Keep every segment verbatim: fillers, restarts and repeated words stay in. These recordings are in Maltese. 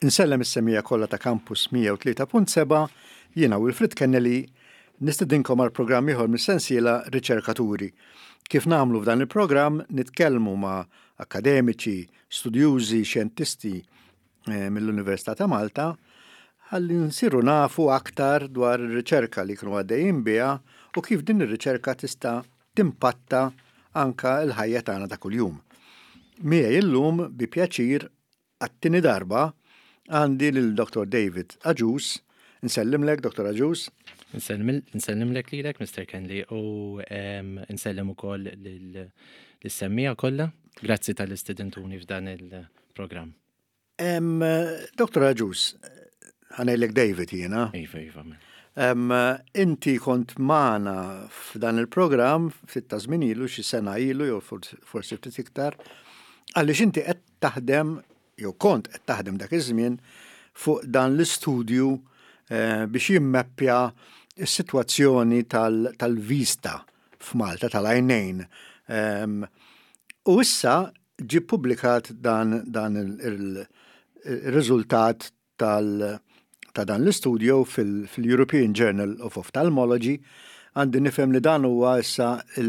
Insellem is-semmija kollha ta' Campus mija u tlieta punt seba' jiena Wilfrid Kennelly nistedinkom għal programm ieħor mis-sensiela Riċerkaturi. Kif nagħmlu f'dan il-programm nitkellmu ma' akademiċi, studjużi, xjentisti eh, mill-Università ta' Malta ħalli nsiru nafu aktar dwar ir-riċerka li kienu għaddejjin biha u kif din ir-riċerka tista' timpatta anka l-ħajja tagħna ta' kuljum. Miegħi illum bi pjaċir għat-tieni darba għandi lil-Doktor David Aġus. Nsellimlek, Doktor Aġus. Nsellimlek lilek, Mister Kennelly, u nsellim ukoll lis-semmija kollha. Grazzi tal-istudentuni f'dan il-programm. Doktor Aġus, ħanejlek David jiena. Iva, iva. Um, inti kont maħna f'dan il-program fitta żmien ilu xi sena ilu jew forsi ftit iktar għaliex inti qed taħdem jew kont qed taħdem dak iż-żmien fuq dan l-istudju eh, biex jimmeppja s-sitwazzjoni tal-vista tal f'Malta tal-għajnejn. Um, u issa ġie publikat dan, dan il-riżultat tal- ta' dan l-istudju fil-European Journal of Ophthalmology għandi nifhem li dan huwa issa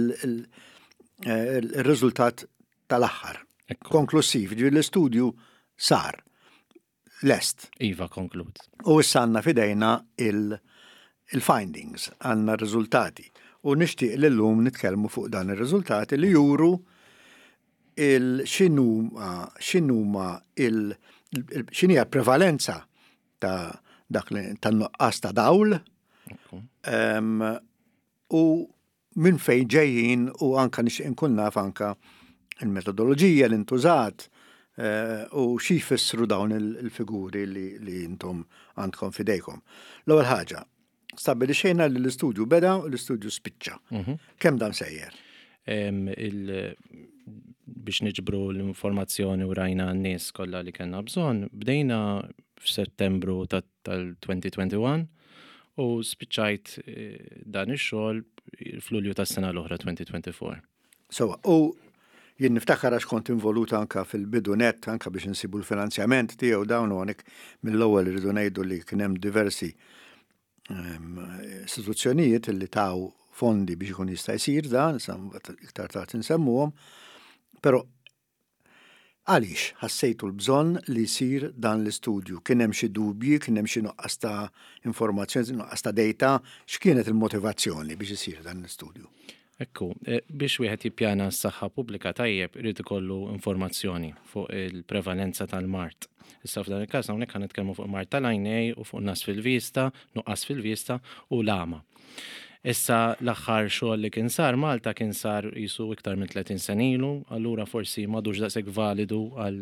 il-riżultat tal-aħħar. Konklusiv, ġi l-istudju sar, lest. Iva, konklud. U issa għandna fidejna il-findings, għandna r-riżultati. U nixtieq li llum nitkellmu fuq dan ir-riżultati li juru il-x'inhuma x'inhuma il-x'inhija prevalenza ta' dak li tan-nuqqas ta' dawl um, u minn fejn ġejjin u anka nixtieq inkun naf anka il-metodoloġija li ntużat uh, u xi jfissru dawn il-figuri li, li intom għandkom fidejkom. L-ewwel ħaġa, stabbilixxejna li l-istudju beda u l-istudju spiċċa. Mhm. Kemm dan sejjer? Em, il- biex niġbru l-informazzjoni u rajna n-nies kollha li kellna bżonn, bdejna f'Settembru tal-twenty-twenty-one u spiċċajt eh, dan ix-xogħol f'Lulju tas-sena l-oħra twenty twenty-four. So, u jien niftakar għax kont involuta anka fil-bidu net, anka biex nsibu l-finanzjament tiegħu dawn u għanek mill-ewwel irridu ngħidu li kien hemm diversi um, istituzzjonijiet li taw fondi biex ikun jista' jsir dan, iktar tard insemmuhom, però għaliex ħassejtu l-bżonn li jsir dan l-istudju? Kien hemm xi dubji, kien hemm xi nuqqas ta' informazzjoni, nuqqas ta' data, x'kienet il-motivazzjoni biex isir dan l-istudju? Ekku, eh, biex wieħed jippjana s-saħħa pubblika tajjeb irid ikollu informazzjoni fuq il-prevalenza tal-mart. Issa f'dan il-każ hawnhekk ħan nitkellmu fuq mart tal-għajnej u fuq nas fil-vista, nuqqas fil-vista u l-ama. Issa l-aħħar xogħol li kien sar Malta kien sar qisu iktar minn tletin sen ilu, allura forsi m'għadux daqshekk validu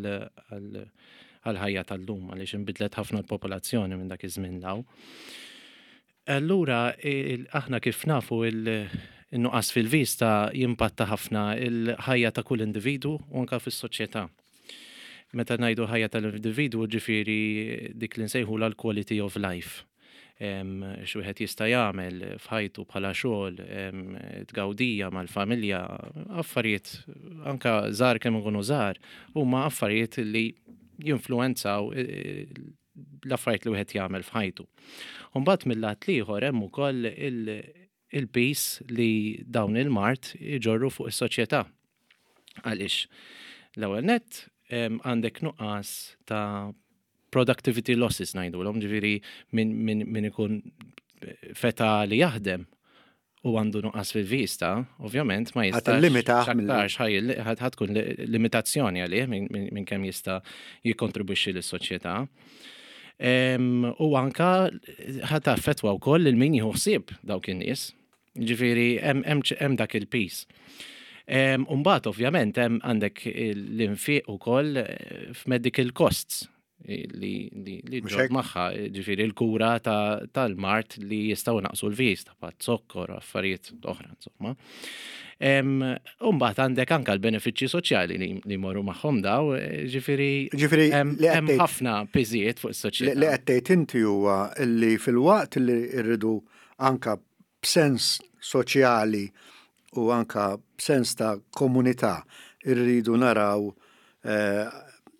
għall-ħajja tal-lum għaliex inbidlet ħafna l-popolazzjoni minn dak iż-żmien law. Allura aħna kif nafu il-nuqqas fil-vista jimpatta ħafna il-ħajja ta' kull individu u anke fis-soċjetà. Meta ngħidu ħajja tal-individu ġifieri dik li nsejħula l-quality of life. Xi wieħed jista' jagħmel f'ħajtu bħala xogħol, tgawdija mal-familja, affarijiet anke żgħar kemm ikunu żgħar, huma affarijiet li jinfluwenzaw l-affarijiet li wieħed jagħmel f'ħajtu. U mbagħad mill-lat ieħor hemm ukoll il-peace li dawn il-mart iġorru fuq is-soċjetà. Għaliex l-ewwel nett għandek nuqqas ta' productivity losses ngħidu l-hom ġifieri min, min, min ikun feta li jaħdem u għandu nuqqas fil-vista, ovvjament ma jistax xaktarx ħad tkun limitazzjoni għalih minn min, min kemm jista' jikkontribwixxi lis-soċjetà. U anka ħad taffettwa wkoll il min jieħu ħsieb dawk in-nies. Ġifieri hemm dak il-peace. Mbagħad ovvjament hemm għandek l-infiq ukoll f'medical costs li li li ġod magħha ġifieri l-kura tal-mart li jistgħu naqsu l-vista bħal zokkor affarijiet oħra insomma. Mbagħad għandek anke l-benefiċċji soċjali li jmorru magħhom daw, ġifieri hemm ħafna piżijiet fuq is-soċjetà. Li qed tgħid inti huwa li fil-waqt li rridu anke b'sens soċjali u anke b'sens ta' komunità irridu naraw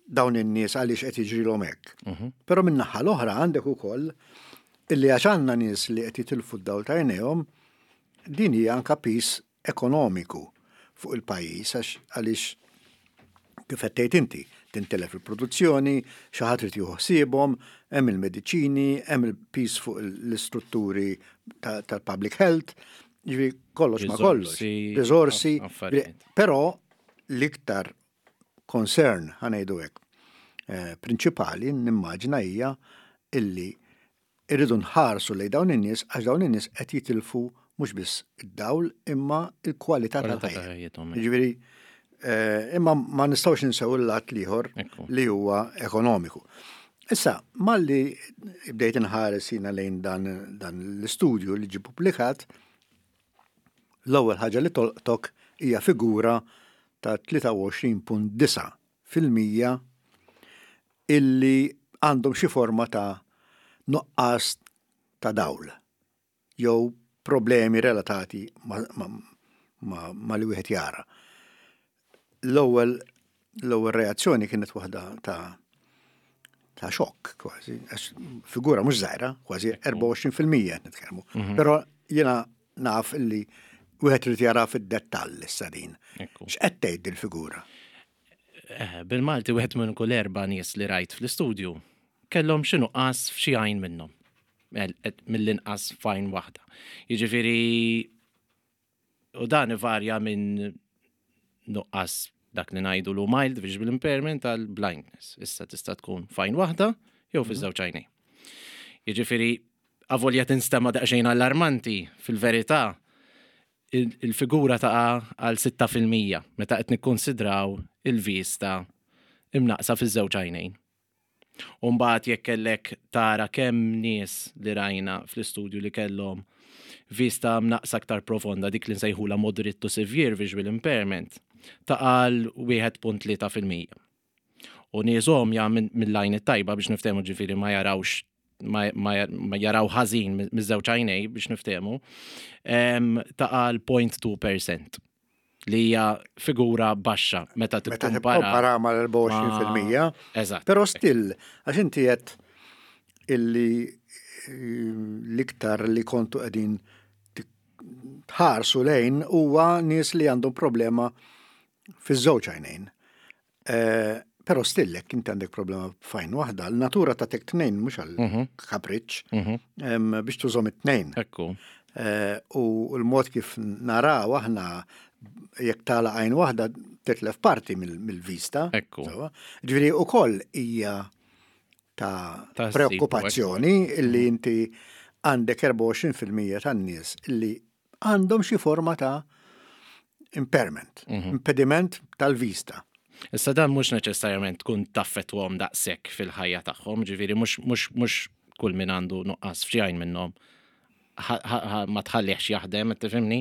dawn in-nies għaliex qed jiġrilhom hekk. Però min-naħa l-oħra għandek ukoll illi għax għandna nies li qed jitilfu d-dawl ta' għajnejhom, din hija anke pis ekonomiku fuq il-pajjiż għax għaliex kif qed tgħid inti tintelef il-produzzjoni, xi ħadd irid jieħu ħsiebhom, hemm il-mediċini, hemm il-pis fuq l-istrutturi tal-public health, jiġri kollox ma kollox, riżorsi, però l-iktar concern ħanejdu hekk prinċipali nimmaġina hija illi irridu nħarsu lejn dawn in-nies għax dawn in-nies qed jitilfu mhux biss id-dawl imma l-kwalità tal-ħajja. Jiġifieri imma ma nistgħux ninsew il-lat ieħor li huwa ekonomiku. Issa, malli bdejt inħares jiena lejn dan l-istudju li ġie pubblikat, l-ewwel ħaġa li tolqtok hija figura ta' tlieta u għoxrin punt disa' fil-mija illi għandhom xi forma ta' nuqqas ta' dawl jew problemi relatati ma, ma, ma, ma li wieħed jara. L-ewwel l-ewwel reazzjoni kienet waħda ta' ta' xokk kważi, figura mhux żgħira, kważi erba' u għoxrin fil-mija qed nitkellmu. Però jiena naf illi wieħed irid jara fid-dettall issa din. X'qed tgħid il-figura? Bil-Malti wieħed minn kull erba' nies li rajt fl-istudju kellhom xi nuqqas f'xi għajn minnhom. Mill-inqas fajn waħda. Jiġifieri u dan ivarja minn nuqqas dak li ngħidu lu mild visual impairment tal blindness. Issa tista' tkun fajn waħda jew fiż-żewġ għajnejn. Jiġifieri avolja tinstema' daqsxejn allarmanti, fil-verità il-figura taqa' għal sitta fil-mija meta qed nikkonsidraw il-vista imnaqsa fiż-żewġ għajnejn. U mbagħad jekk kellek tara kemm nies li rajna fl-istudju li kellhom vista mnaqsa aktar profonda dik li nsejħula moderate to severe visual impairment taqal wieħed punt tlieta fil-mija. U nies omja mill-lajn it-tajba biex niftehmu ġifieri ma jarawx ma jaraw ħażin miż-żewġ għajnej biex niftehmu taqal zero point two percent. Li hija figura baxxa meta tikkompara. Meta mal-erba' u għoxrin fil-mija. Eżatt. Però still, għax inti qed illi l-iktar li kontu qegħdin tħarsu lejn huwa nies li għandhom problema fiż-żewġ għajnejn. Però still jekk inti għandek problema fajn waħda, l-natura ta' tek tnejn mhux għal kapriċċ biex tużhom it-tnejn. Ekku. U l-mod kif naraw aħna jekk tala għajn waħda titlef parti mill-vista. Ekku. Ġifieri wkoll hija ta' preokkupazzjoni illi inti għandek erba' u għoxrin fil-mija tan-nies illi għandhom xi forma ta' impairment, impediment tal-vista. Issa dan mhux neċessarjament tkun taffettwhom daqshekk fil-ħajja tagħhom, ġifieri mhux mhux mhux kull min għandu nuqqas f'xi għajn minnhom ma tħallihx jaħdem, qed tifhimni.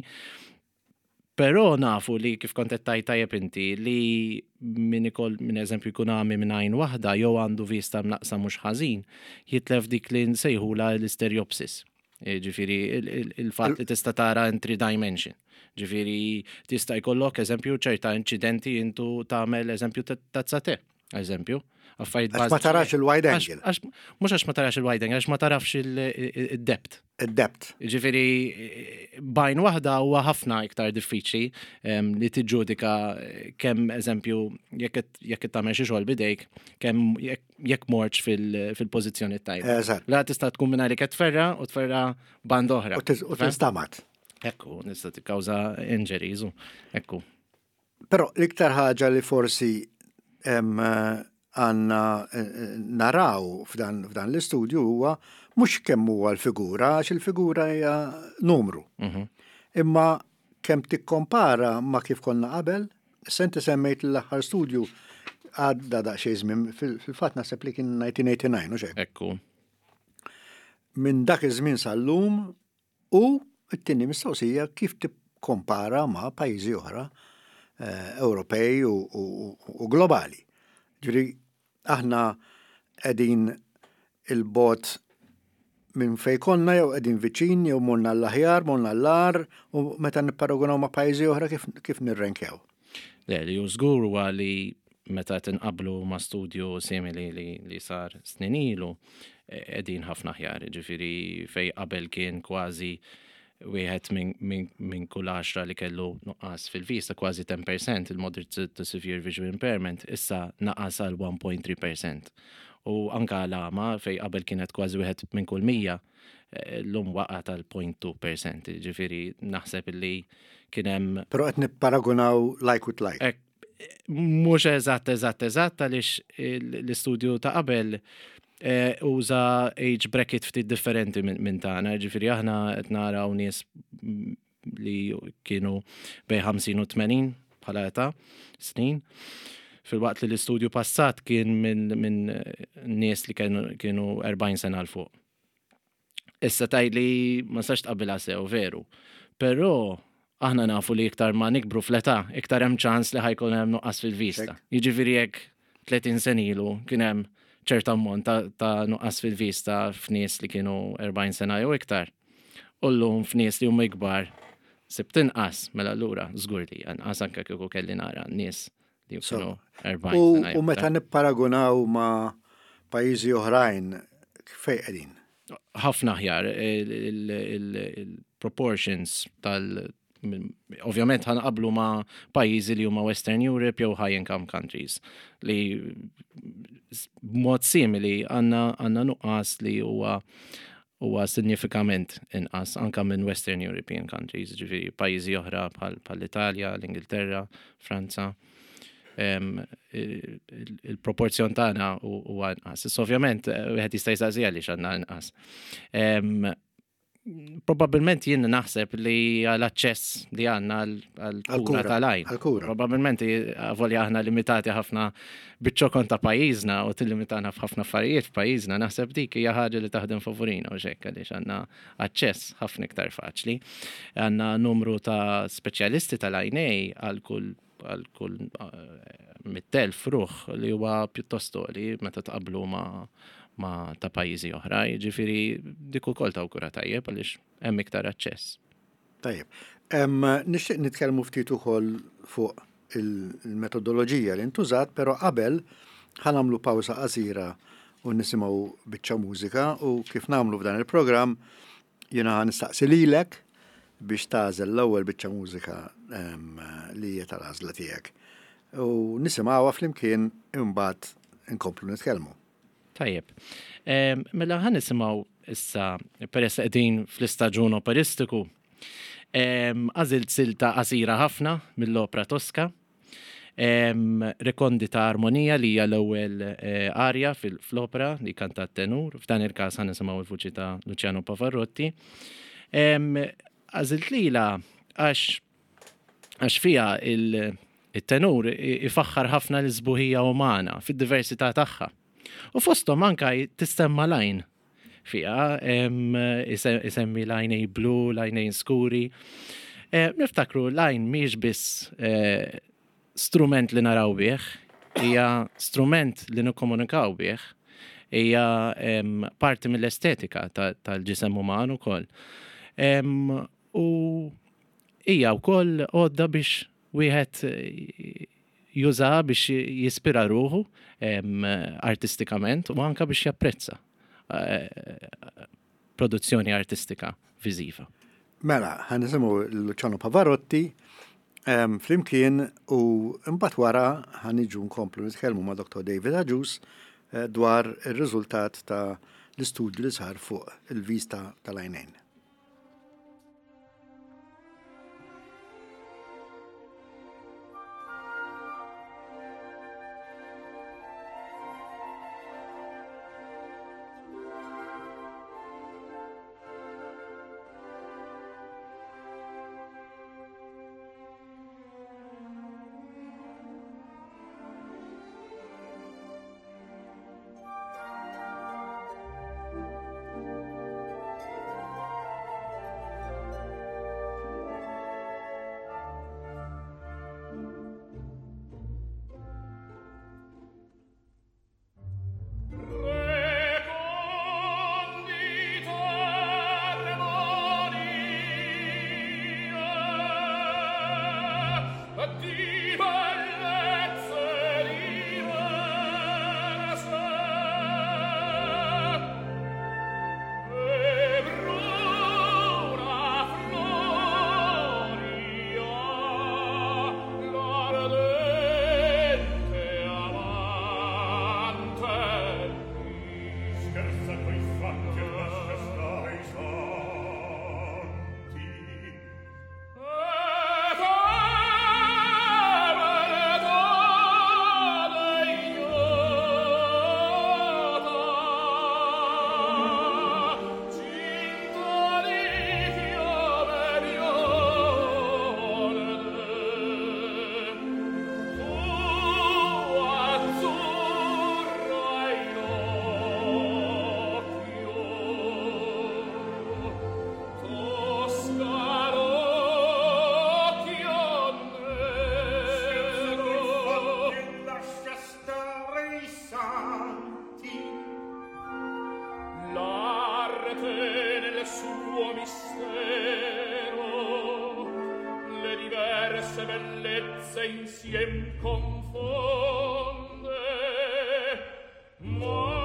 Però nafu li kif kont qed tajt tajjeb inti li min ikoll minn eżempju jkun għami minn għajn waħda jew għandu vista mnaqsa mhux ħażin, jitlef dik li nsejħula l-stereopsis. Ġifieri il-fatt li tista' tara in three dimension. Ġifieri tista' jkollok eżempju ċerta inċidenti intu tagħmel eżempju tazzate, eżempju. Għax ma tarax il-wide angle. Mhux għax ma tarax il-wide angle, għax ma tarafx il-depth. Il-depth. Ġifieri bajn waħda huwa ħafna iktar diffiċli li tiġġudika kemm eżempju jekk tagħmel xi xogħol bidejk kemm jekk mortx fil-pożizzjoni tajba. Eżatt. La tista' tkun minn għalik tferra u tferra band oħra. U tinstamat. Ekku, nista' tikkawża injuries u ekku. Però l-iktar ħaġa li forsi għanna naraw f'dan l-istudju huwa mhux kemm huwa l-figura, għax il-figura hija numru. Imma kemm tikkompara ma kif konna qabel, senti semmejt l-aħħar studju għadda daqsxejn żmien fil-fatt naħseb li kien nineteen eighty-nine u xejn. Ekku. Minn dak iż-żmien sal-lum u t-tieni mistoqsija kif tikkompara ma' pajjiżi oħra Ewropej u globali. Ġifieri aħna qegħdin il-bot minn fejn konna jew qegħdin viċin jew morna l-aħjar, morna l-ar u meta nipparagunaw ma' pajjiżi oħra kif kif nirrenkjaw. Le li hu żgur huwa li meta tinqablu ma' studju simili li, li sar snin ilu, qegħdin ħafna aħjar, ġifieri fej qabel kien kważi wieħed minn min, min kull għaxra li kellu nuqqas fil-vista kważi ten percent il-moderate to severe visual impairment, issa naqas għal one point three percent. U anka l-għama fej qabel kienet kważi wieħed minn kull mija, l-lum waqa tal zero point two percent, ġifieri naħseb li kien hemm. Però qed nipparagunaw like with like. Mhux eżatt eżatt eżatt għaliex l-istudju ta' qabel uża age bracket ftit differenti minn tagħna, ġifieri aħna qed naraw nies li kienu bej ħamsin u tmenin bħala età snin. Fil-waqt li l-istudju passat kien minn min nies li kienu, kienu erbgħin sena l fuq. Issa tajli ma sax tqabbilha sew veru. Però aħna nafu li iktar ma nikbru fl-età, iktar hemm ċans li ħajkun hemm nuqqas fil-vista. Jiġifieri hekk tletin sen ilu kien hemm ċerta ammont ta', ta nuqqas fil-vista f'nies li kienu erbgħin sena jew iktar. U llum f'nies li huma ikbar sibt inqas mela allura żgur li anqas anke kieku kelli nara nies li kienu erbgħin sena. U meta nipparagunaw ma' pajjiżi oħrajn fejn qegħdin? Ħafna aħjar il-proportions tal ovvjament ħanqablu ma' pajjiżi li huma Western Europe jew high income countries li b'mod simili għandna għandna nuqqas li huwa huwa sinifikament inqas anke minn Western European countries, ġifieri pajjiżi oħra bħal l-Italja, l-Ingilterra, Franza. Um, il-proporzjon il tagħna huwa inqas. Issa ovvjament wieħed jista' jsaqsi għaliex għandna inqas. Um, Probabilment jien naħseb li l-aċċess li għandna għal-kura tal-għajn. Probabilment volja aħna limitati ħafna biċ-ċokon ta' pajjiżna u tillimitana f'ħafna affarijiet f'pajjiżna, naħseb dik hija ħaġa li taħdem favorina u xekk għaliex għandna aċċess ħafna iktar faċli. Għandna numru ta' speċjalisti tal-għajnej għal kull għal kull mit-telf ruħ li huwa pjuttost li meta tqablu ma' ma ta' pajjiżi oħra, ġifieri dik ukoll ta' kura tajjeb għaliex hemm iktar aċċess. Tajjeb. Nixtieq nitkellmu ftit ukoll fuq il-metodoloġija li ntużat, però qabel ħanamlu pawża qasira u nisimgħu biċċa mużika u kif nagħmlu f'dan il-programm jiena nistaqsi lilek biex tażel l-ewwel biċċa mużika li hija tal-għażla tiegħek. U nisimgħuha flimkien imbagħad inkomplu nitkellmu. Tajjeb. Mela ħan nisimgħu issa peress qegħdin fl-istaġun operistiku. Għażilt silta qasira ħafna mill-opera Tosca. Rekondita armonija li hija l-ewwel arja fl-opera li kantat tenur. F'dan il-każ ħan nisimgħu l-vuċi ta' Luciano Pavarotti. Għażilt lila għax għax fiha il-tenur ifaħħar ħafna l-isbuħija umana fid-diversità tagħha. U fostom anka tistemma lajn fija, isemmi lajnej blu, lajnej skuri. Niftakru lajn miex biss strument li naraw bieħ, hija strument li nikkomunikaw bieħ, hija parti mill-estetika tal-ġisem uman ukoll. U hija wkoll għodda biex wieħed juża biex jispira ruħu artistikament u anka biex japprezza produzzjoni artistika viżiva. Mela, ħan nisimgħu Luciano Pavarotti flimkien u mbagħad wara ħan niġu nkomplu nitkellmu ma' Doktor David Agius dwar ir-riżultat ta' l-istudju li sar fuq il-vista tal-għajnejn. te nel suo mistero, le diverse bellezze insiem confonde, ma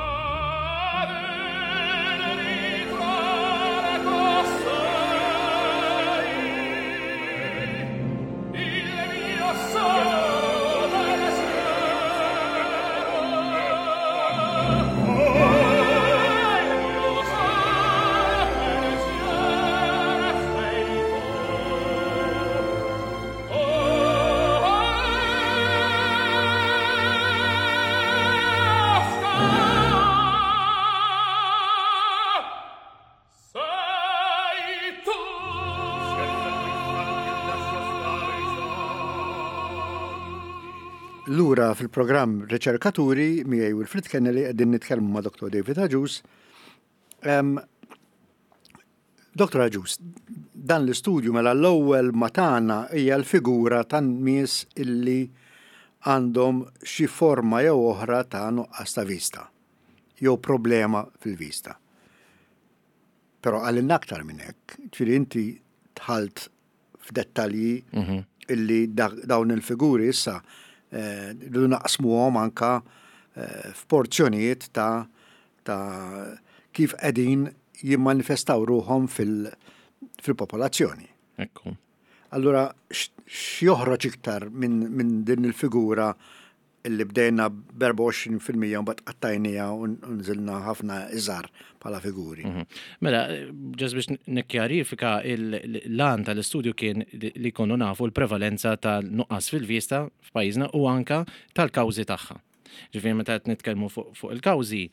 Lura fil-programm Riċerkaturi miegħi Wilfrid Kennelly qegħdin nitkellmu ma' Doktor David Agius. Um, Doktor Agius, dan l-istudju mela l-ewwel ma tagħna hija l-figura tan-nies illi għandhom xi forma jew oħra ta' nuqqas ta' vista jew problema fil-vista. Però għalilna aktar minn hekk, ġifieri inti tħalt f'dettalji mm-hmm. illi da, dawn il-figuri issa rridu naqsmuhom anka f'porzjonijiet ta' ta' kif qegħdin jimmanifestaw ruhom fil-popolazzjoni. Ekku. Allura x'joħroġ iktar minn min din il-figura illi bdejna b'erba' għoxrin fil-mija u mbagħad qattajnija u nżilna ħafna iżgħar bħala figuri. Mela, ġas biex nikkjarifika l-lan tal-istudju kien li jkunu nafu l-prevalenza tal-nuqqas fil-vista f'pajjiżna u anka tal-kawżi tagħha. Ġifieri meta qed nitkellmu fuq il-kawżi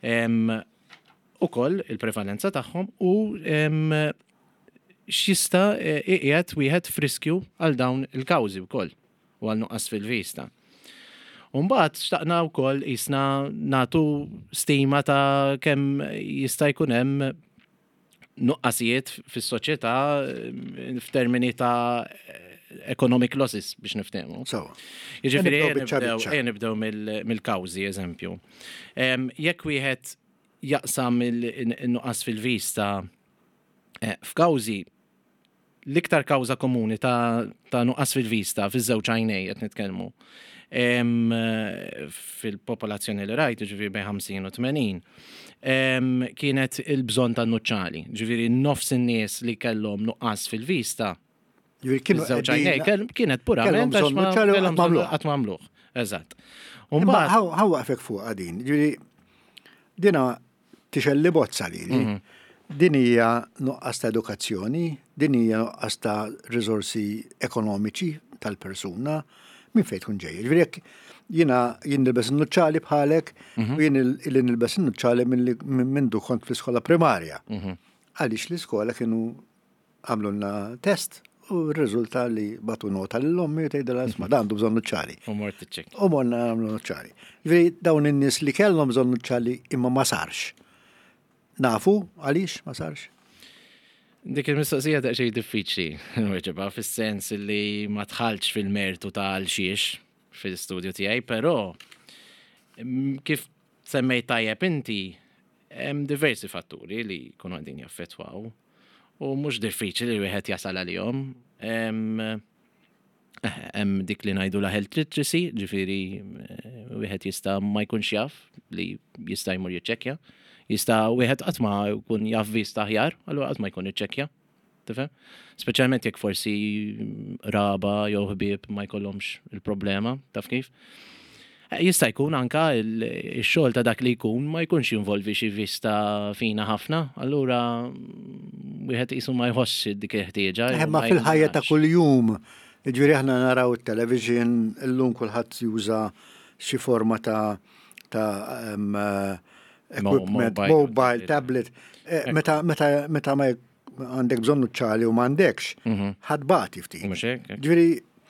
ukoll il-prevalenza tagħhom u x'jista' qiegħed wieħed friskju għal dawn il-kawżi wkoll u għal nuqqas fil-vista. Umbat, xtaqna u koll jisna natu stima ta' kem jista' jkun hemm nuqqasijiet fis-soċjetà f'termini ta' economic losses biex niftehmu. So, Jiġifieri nibdew mill-kawżi, eżempju. Jekk wieħed jaqsam il-nuqqas fil-vista f'kawżi l-iktar kawża komuni ta' nuqqas fil-vista fiż-żewġ għajnej qed nitkellmu. Fil-popolazzjoni li rajt, ġifiri bej ħamsin u tmenin, kienet il-bżon ta' nuċċali. Ġifiri nofs in-nies li kellhom nuqqas fil-vista. Kienet purament għax mamluħ. Eżatt. Ħaw għafek fuq għadin. Ġifiri, dina tixelli bozza li. Din hija nuqqas ta' edukazzjoni, din hija nuqqas ta' riżorsi ekonomiċi tal-persuna, min fejn tkun ġejja. Ġifieri jekk jiena jien nilbes in-nuċċali bħalek u jien illi nilbes in-nuċċali minn du kont fl-iskola primarja. Għaliex l-iskola kienu għamlulna test u r-riżulta li batu nota lill-ommi u tgħidilha isma' dan għandu bżonn nuċċali. U mort tiċċekk. U morna nagħmlu nuċċali. Ġifieri dawn in-nies li kellhom bżonn nuċċali imma ma sarx. Nafu għaliex ma sarx? Dik il-mistoqsija ta' xej diffiċli, nweġibha fis-sens li ma tħallx fil-mertu ta' għalxiex fil-studju tiegħi, però kif semmejt tajjeb inti hemm diversi fatturi li jkunu għandin jaffettwaw u mhux diffiċli li wieħed jasal għalihom. Hemm dik li ngħidu la health literacy, ġifieri wieħed jista' ma jkunx jaf li jista' jmur jiċċekkja. Jista' wieħed qatt ma jkun jaf vista aħjar, allura qatt ma jkun iċċekkja. Tifhem? Speċjalment jekk forsi raba jew ħbieb ma jkollhomx il-problema, taf kif. Jista' jkun anka x-xogħol ta' dak li jkun ma jkunx jinvolvi xi vista fina ħafna, allura wieħed qisu ma jħossx dik il-ħtieġa. Ma fil-ħajja ta' kuljum, jiġifieri aħna naraw it-television, illum kulħadd juża xi forma ta' ta' equipment, mobile, tablet. Meta meta ma għandek bżonn nuċċali u m'għandekx, ħadbati ftit. Mhux hekk. Ġifieri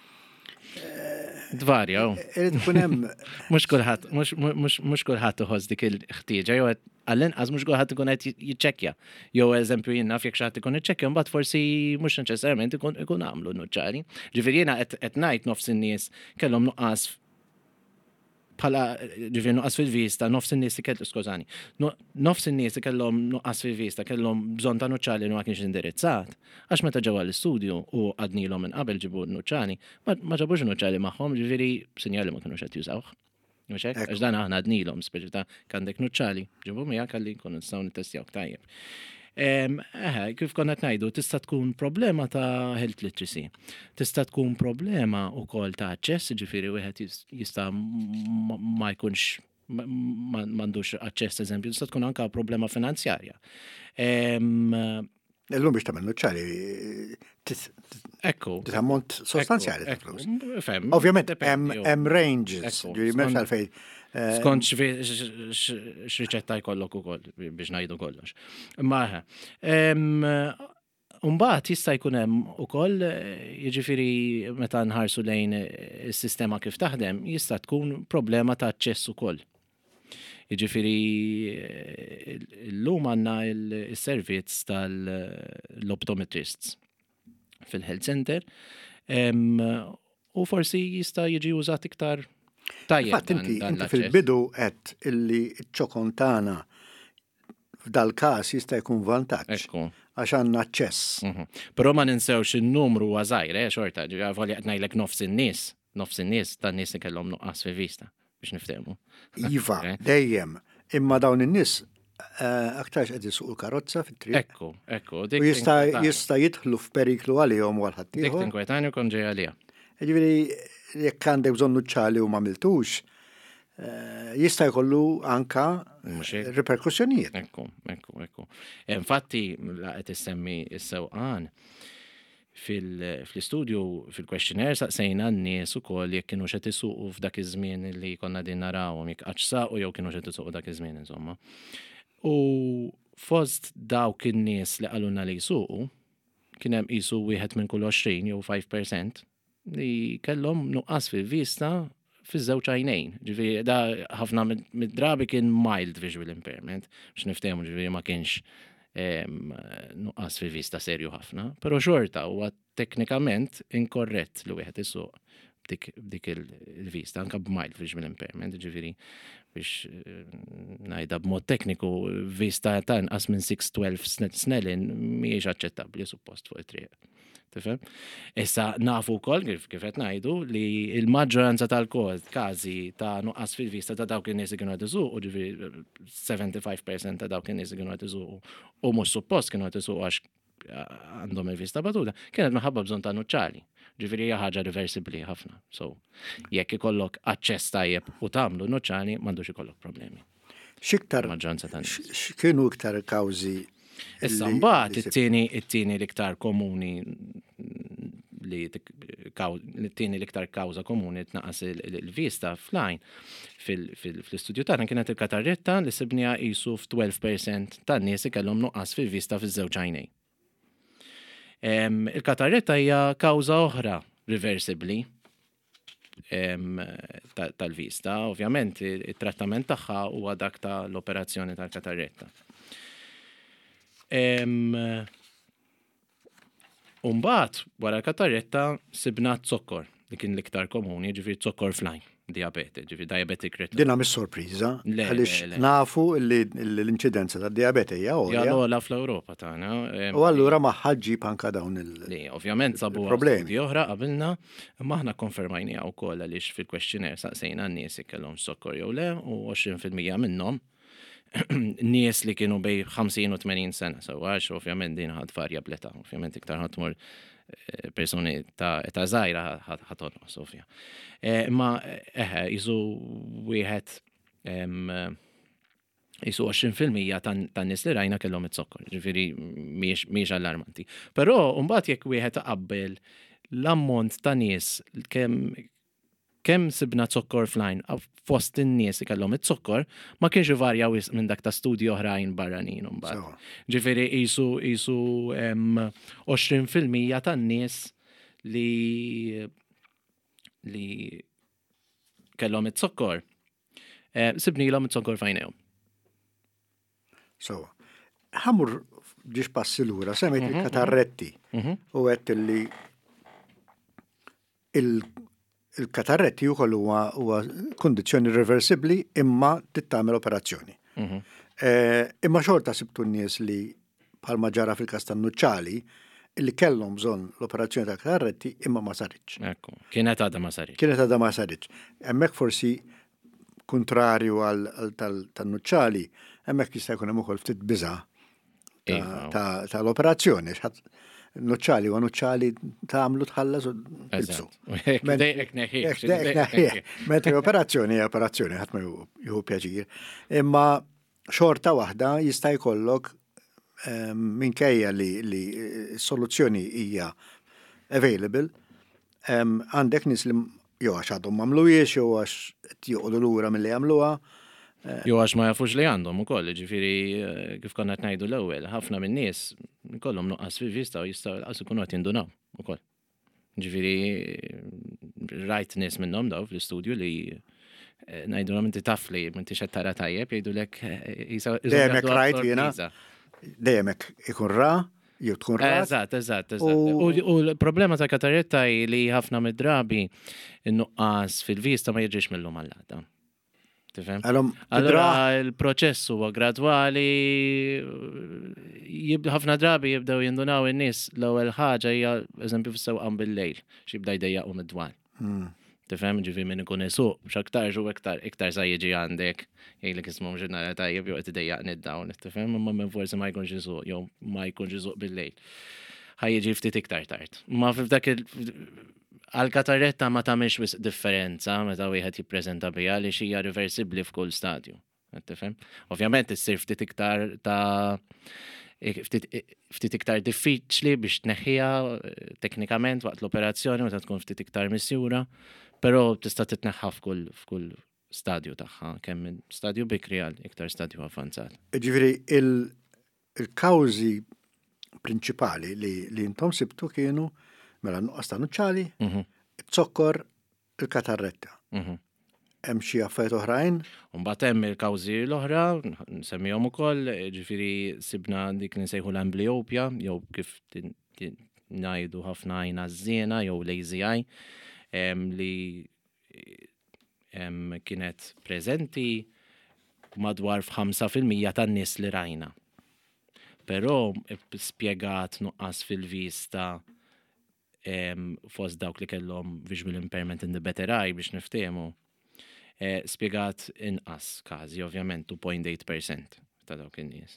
dvarja. Irid ikun hemm Mhux kulħadd mhux kulħadd iħoss dik il-ħtieġa jew għall-inqas mhux kulħadd ikun qed jiċċekkja. Jew eżempju jien naf jekk xi ħadd ikun iċċekkja mbagħad forsi mhux neċessarjament ikun għamlu nuċċali. Ġifieri jiena qed ngħid nofs in-nies kellhom nuqqas bħala ġifieri nuqqas fil-vista, nofs in-nies li kellu skużani, nofs in-nies li kellhom nuqqas fil-vista kellhom bżonn ta' nuċċali li ma kienx indirizzat. Għax meta ġew għall-istudju u għadnilhom minn qabel ġibu nuċċali, ma ġabux nuċċali magħhom, ġifieri sinjali ma kinux qed jużawh. Għax dan aħna għadnilhom speċi ta' kandek nuċċali, ġibu miegħek ħalli nkunu nistgħu nittestjawk tajjeb. Eħe, kif konna ngħidu, tista' tkun problema ta' health literacy. Tista' tkun problema wkoll ta' aċċess, ġifieri wieħed jista' ma jkunx m'għandux aċċess eżempju, tista' tkun anke problema finanzjarja. Illum biex tagħmel nuċċali Ekku. Ammont sostanzjali ta' flus. Fem. Ovvjament hemm ranges, ġifieri m'hemmx għalfejn. Skont x'riċetta jkollok ukoll biex ngħidu kollox. Imma mbagħad jista' jkun hemm ukoll jiġifieri meta nħarsu lejn is-sistema kif taħdem, jista' tkun problema ta' aċċess ukoll. Jiġifieri llum għandna il-servizz tal-optometrists fil-health center u forsi jista' jiġi użat iktar tajjeb. Fatt inti fil-bidu qed illi ċ-ċokontana f'dal-każ jista' jkun vantaġġ għax għandna aċċess. Però ma ninsewx in-numru huwa żgħir, xorta, ġifieri qed ngħidlek nofs in-nies, nofs in-nies tan-nies li kellhom nuqqas fil-vista biex niftehmu. Iva, dejjem, imma dawn in-nies aktarx qed isuqu karozza fit-triq. Ekku, ekku. U jista' jidħlu f'periklu għalihom wara ħadd ieħor. Dik tinkwetani u kon ġej għaliha. Jiġifieri jekk għandek bżonn nuċċali u ma miltux, jista' jkollu anka riperkussjonijiet. Ekku, ekku, ekku. Infatti, qed issemmi s-sewqan fil-istudju, fil-questionnaire saqsejna n-nies ukoll jekk kienu qed isuqu f'dak iż-żmien li konna din narawhom jekk qatt saqu jew kienu qed isuqu dak iż-żmien insomma. U fost dawk in-nies li qalulna li jsuqu, kien hemm qisu wieħed minn kull għoxrin jew five percent li kellhom nuqqas fil-vista fiż-żewġ għajnejn. Ġifieri da ħafna mid-drabi kien mild visual impairment, biex niftehmu ġifieri ma kienx nuqqas fil-vista serju ħafna, però xorta huwa teknikament inkorrett li wieħed isuq b'dik il-vista, anke b'mild visual impairment, ġifieri biex ngħidha b'mod tekniku vista ta' inqas minn six twelve snellin mhijiex aċċettabbli suppost fuq it-triq. Tifhem? Issa nafu wkoll kif qed ngħidu li l-maġġoranza tal-każi ta' nuqqas fil-vista ta' dawk in-nies li kienu qed isuqu, ġifieri seventy-five percent ta' dawk in-nies li kienu qed isuqu u mhux suppost kienu qed isuqu għax għandhom il-vista batuta, kienet minħabba bżonn ta' nuċċali. Ġifieri hija ħaġa reversibbli ħafna. So, jekk ikollok aċċess tajjeb u tagħmlu nuċċali m'għandux ikollok problemi. X'iktar maġġoranza ta' nies. X'kienu iktar kawżi? Issa mbagħad it-tieni it-tieni l-iktar komuni li t-tieni l-iktar kawża komuni tnaqqas il-vista f'lajn fil-istudju tagħna kienet il-katarretta li sibniha qisu f'12 percent tan-nies li kellhom nuqqas fil-vista fiż-żewġ għajnejn. Il-katarretta hija kawża oħra reversibbli tal-vista, ovvjament it-trattament tagħha huwa dak tal-operazzjoni tal-katarretta. Umbat, wara l-katarretta, sibna t-sokkor, li kien l-iktar komuni, ġifieri t-sokkor f'lajn, diabete, ġifieri diabetic retinopathy. Dina mis sorpriża, għaliex nafu li l-inċidenza ta' diabete hija għolja. Hija l-ogħla fl-Ewropa tagħna. U allura ma ħaġġib anke dawn il- Li, ovvjament sabu problemi oħra qabilna, imma aħna konfermajniha wkoll għaliex fil-questionnaire saqsejna n-nies kellhom sokkor jew le u twenty fil-mija minnhom nies li kienu bej ħamsin u tmenin sena, so għax ovvjament din ħad varja bleta, ovvjament iktar ħatmur personi ta' eta żgħira ħatonqos, Sofja. Imma eħe, jisu wieħed jisu twenty fil-mija tan-nies li rajna kellhom it-sokkor, ġifieri mhijiex allarmanti. Però mbagħad jekk wieħed taqabbel l-ammont ta' nies kemm kemm sibna zokkor f'lajn fost in-nies li kellhom it-zokkor ma kienx ivarja wisq minn dak ta' studji oħrajn barranin imbagħad. Ġifieri qisu qisu twenty fil-mija tan-nies li li kellhom it-zokkor sibnilhom it-zokkor f'għajnejhom. So, ħamur ġiex passi lura, semmejt il-katarretti u għedt li il il-katarretti wkoll huwa huwa kondizzjoni reversibbli imma tittamel operazzjoni. Imma xorta sibtu n-nies li bħalma ġara fil-każ tan-Nuċċali illi kellhom bżonn l-operazzjoni tal-katarretti imma ma saritx. Ekku, kienet għadha ma saritx. Kienet għadha ma saritx. Hemmhekk forsi kontrarju għal tan-Nuċċali, hemmhekk jista' jkun hemm ukoll ftit biża' tal-operazzjoni. Nuċċali u nuċċali tagħmlu tħallas u tilbsu. Dejjek neħiex. Mentre operazzjoni hija operazzjoni ħadd ma jieħu pjaċir. Imma xorta waħda jista' jkollok minkejja li s-soluzzjoni hija available, għandek nies li jew għax għadhom m'għamluhiex jew għax joqogħdu lura milli jagħmluha. Jew għax ma jafux li għandhom ukoll, ġifieri kif konna qed ngħidu l-ewwel, ħafna minn nies ikollhom nuqqas fil-vista u jistgħu laqas ikunu qed jindunaw ukoll. Ġifieri rajt nies minnhom daw fl-istudju li ngħidulhom inti taf li m'intix qed tara tajjeb jgħidulek dejjem hekk rajt jiena. Dejjem hekk ikun ra, jew tkun ra. Eżatt, eżatt, eżatt. U l-problema ta' katarretta li ħafna mid-drabi n-nuqqas fil-vista ma jiġix mill-lum għall-għadda. Tifhem? Allora il-proċess huwa gradwali, ħafna drabi jibdew jindunaw in-nies l-ewwel ħaġa hija eżempju fis-sewqan bil-lejl, xi jibda jdejjaqu mid-dwar. Tifhem, ġifieri min ikun isuq x'aktar u iktar iktar sa jiġi għandek jgħidlek ismhom ġurnata tajjeb jew qed idejjaqni d-dawn, tifhem, imma minn forsi ma jkunx isuq jew ma jkunx isuq bil-lejl. Ħajjiġi ftit iktar tard. Ma f'dak għal-katarretta ma tagħmilx wisq differenza meta wieħed jippreżenta biha li hija reversibbli f'kull stadju. Tifhem? Ovvjament issir ftit iktar ta' ftit iktar diffiċli biex tneħħiha teknikament waqt l-operazzjoni meta tkun ftit iktar misjura, però tista' titneħħa f'kull f'kull stadju tagħha, kemm minn stadju bikri għal iktar stadju avvanzat. Ġifieri il-kawżi prinċipali li intom sibtu kienu mela nuqqas ta' nuċċali, it-zokkor, il-katarretta. Hemm xi affarijiet oħrajn? Mbagħad hemm il-kawżi l-oħra, nsemmihom ukoll, ġifieri sibna dik li nsejħu l-amblyopja, jew kif ngħidu ħafna għajna żiena jew lazy eye, li kienet preżenti madwar f'ħamsa fil-mija tan-nies li rajna. Però spjegat nuqqas fil-vista fost dawk li kellhom visual impairment in the better eye biex niftehmu, spjegat inqas każi, ovvjament two point eight percent ta' dawk in-nies.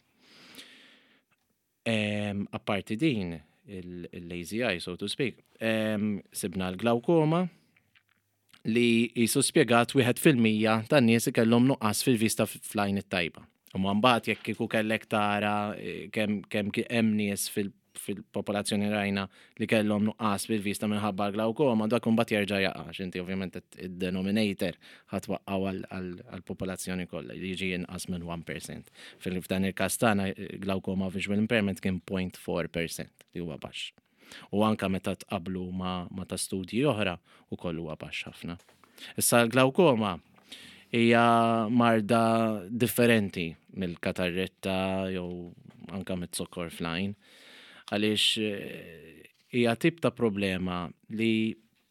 Apparti din, il-lazy eye, so to speak, sibna l-glaukoma li jisu spjegat wieħed fil-mija tan-nies li kellhom nuqqas fil-vista fl-għajn it-tajba. U mbagħad jekk kieku kellek tara kemm hemm nies fil- fil-popolazzjoni rajna li kellhom nuqqas fil-vista minħabba l-glaukoma, dak imbagħad jerġa' jaqa' inti ovvjament id-denominator ħatwaqqgħu għall-popolazzjoni kollha li jiġi inqas minn one percent. Fil-fdan il-każ tagħna glaukoma visual impairment kien zero point four percent li huwa baxx. U anke meta tqablu ma' ta' studji oħra ukoll huwa baxx ħafna. Issa l-glaukoma hija marda differenti mill-katarretta jew anke mit-zokkor fl-għajn. Għaliex hija tip ta' problema li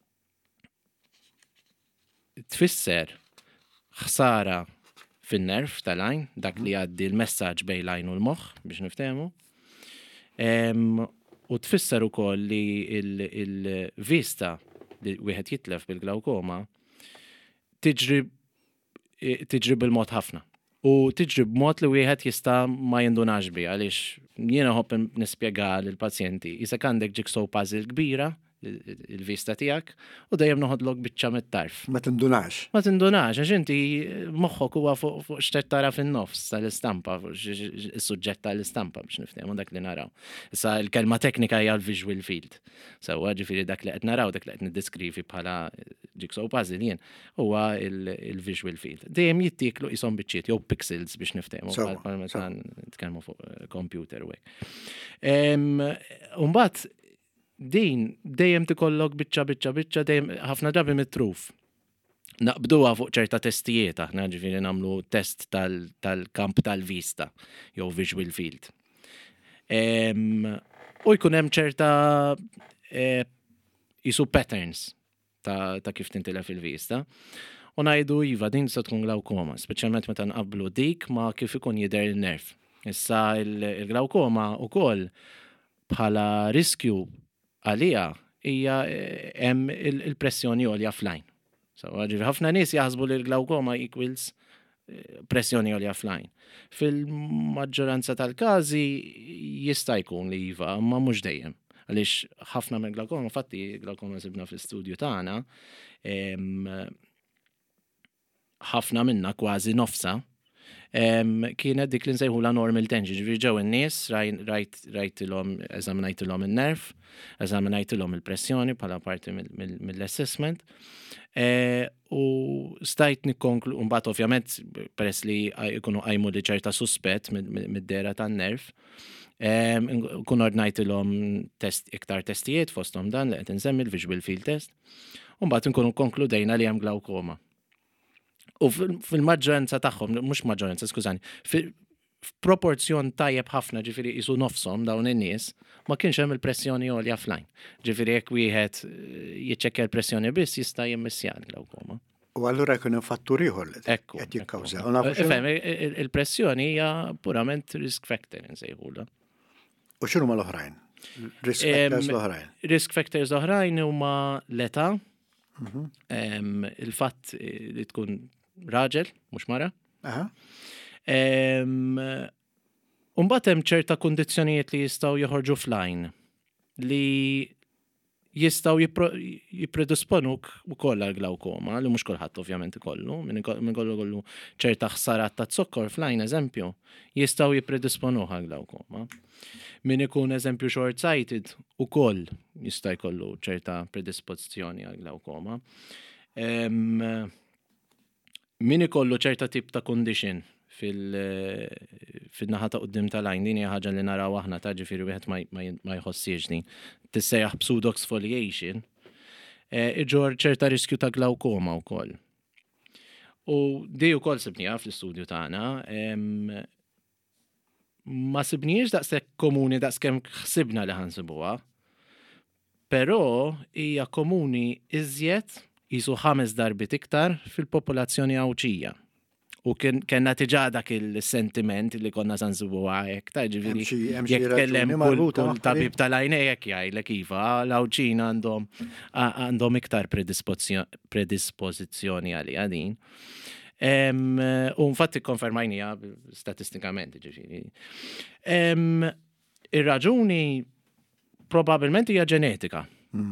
tfisser ħsara fin-nerv tal-għajn, dak li għaddi l-messaġġ bejn l-għajn u l-moħħ biex niftehmu. U tfisser ukoll li il-vista li wieħed jitlef bil-glaukoma tiġri tiġri bil-mod ħafna. U tiġri b'mod li wieħed jista' ma jindunax bi għaliex jiena ħobb nispjega lill-pazjenti. Isek għandek jigsaw puzzle kbira, il-vista tiegħek, u dejjem noħodlok biċċa mit-tarf. Ma tindunax. Ma tindunax, għax inti moħħok huwa fuq x'tett tara fin-nofs tal-istampa, is-suġġett tal-istampa biex niftehmu dak li naraw. Issa l-kelma teknika hija l-visual field. Sewwa ġifieri dak li qed naraw, dak li qed niddeskrivi bħala jigsaw puzzle jien huwa il-visual field. Dejjem jittiklu qishom biċċiet jew pixels biex niftehmu bħal meta nitkellmu fuq computer u hekk. Mbagħad din dejjem tikollok biċċa biċċa biċċa dejjem ħafna drabi mitruf. Naqbduha fuq ċerta testijiet aħna ġifieri nagħmlu test tal-kamp tal-vista jew visual field. U jkun hemm ċerta isu patterns ta', ta kif tintilef il-vista. U ngħidu iva din se tkun glaukoma, speċjalment meta nqabblu dik ma kif ikun jidher il-nerv. Issa il-glaukoma wkoll bħala riskju għalija hija hemm il-pressjoni għolja fl-għajn. So ġifieri ħafna nies jaħsbu li l-glaukoma equals pressjoni għolja fl-għajn. Fil-maġġoranza tal-każi jista' jkun li iva, ma mhux dejjem. Għaliex ħafna mill glaukoma, infatti glaukoma sibna fl-istudju tagħna, ħafna minna kważi nofsa, kienet dik li nsejħula normal tension. Ġifieri ġew in-nies rajtilhom eżaminajtilhom in-nerv, eżaminajtilhom il-pressjoni bħala parti mill-assessment. U stajt nikkonklu, mbagħad ovvjament peress li jkunu qajmu li ċerta suspett mid-dera tan-nerv, kun ordnajtilhom test iktar testijiet fosthom dan li qed insemmi l-visual field test, u mbagħad inkunu konkludejna li hemm glaukoma. U fil-maġġoranza tagħhom, mhux maġġoranza, skużani, f'proporzjon tajjeb ħafna ġifieri qisu nofshom dawn in-nies, ma kienx hemm il-pressjoni għolja fl-għajn. Ġifieri jekk wieħed jiċċekkja l-pressjoni biss jista' jemmissja l-glaukoma. U allura jkun hemm fattur ieħor qed jikkawża. Ifhem, il-pressjoni hija purament risk factor insejħula. U x'inhu ma l-oħrajn? Risk factors l-oħrajn? Risk factors l-oħrajn huma l-età, il-fatt li tkun raġel, mhux mara. Mbagħad hemm ċerta kundizzjonijiet li jistgħu joħorġu fl-għajn li jistgħu jipredisponuk ukoll għall-glaukoma, li mhux kulħadd ovvjament ikollu, min kollu kollu ċerta ħsarat ta' zokkor fl-għajn eżempju, jistgħu jippredisponuh għall-glaukoma. Min ikun eżempju short-sighted ukoll jista' jkollu ċerta predispożizzjoni għall-glaukoma. Min ikollu ċerta tip ta' condition fil-naħa ta' qudiem tal-għajn, din hija ħaġa li naraw aħna ta' ġifieri wieħed ma jħossiex din. Tissejjaħ pseudoexfoliation, iġor ċerta riskju ta' glaukoma wkoll. U di wkoll sibniha fl-istudju tagħna, ma sibniex daqshekk komuni daqskemm ħsibna li ħansibuha, però hija komuni iżjed qisu ħames darbit iktar fil-popolazzjoni Awċija. U kienna tiġa dak il-sentiment li konna sansibu għajek, ta' ġiviri, jek kellem kull tabib tal-għajnejek jgħajlek iva, l-Awċina għandhom iktar predispozizjoni għali għadin. U infatti konfermajnija statistikament, ġiviri. Ir-raġuni probabilment hija ġenetika.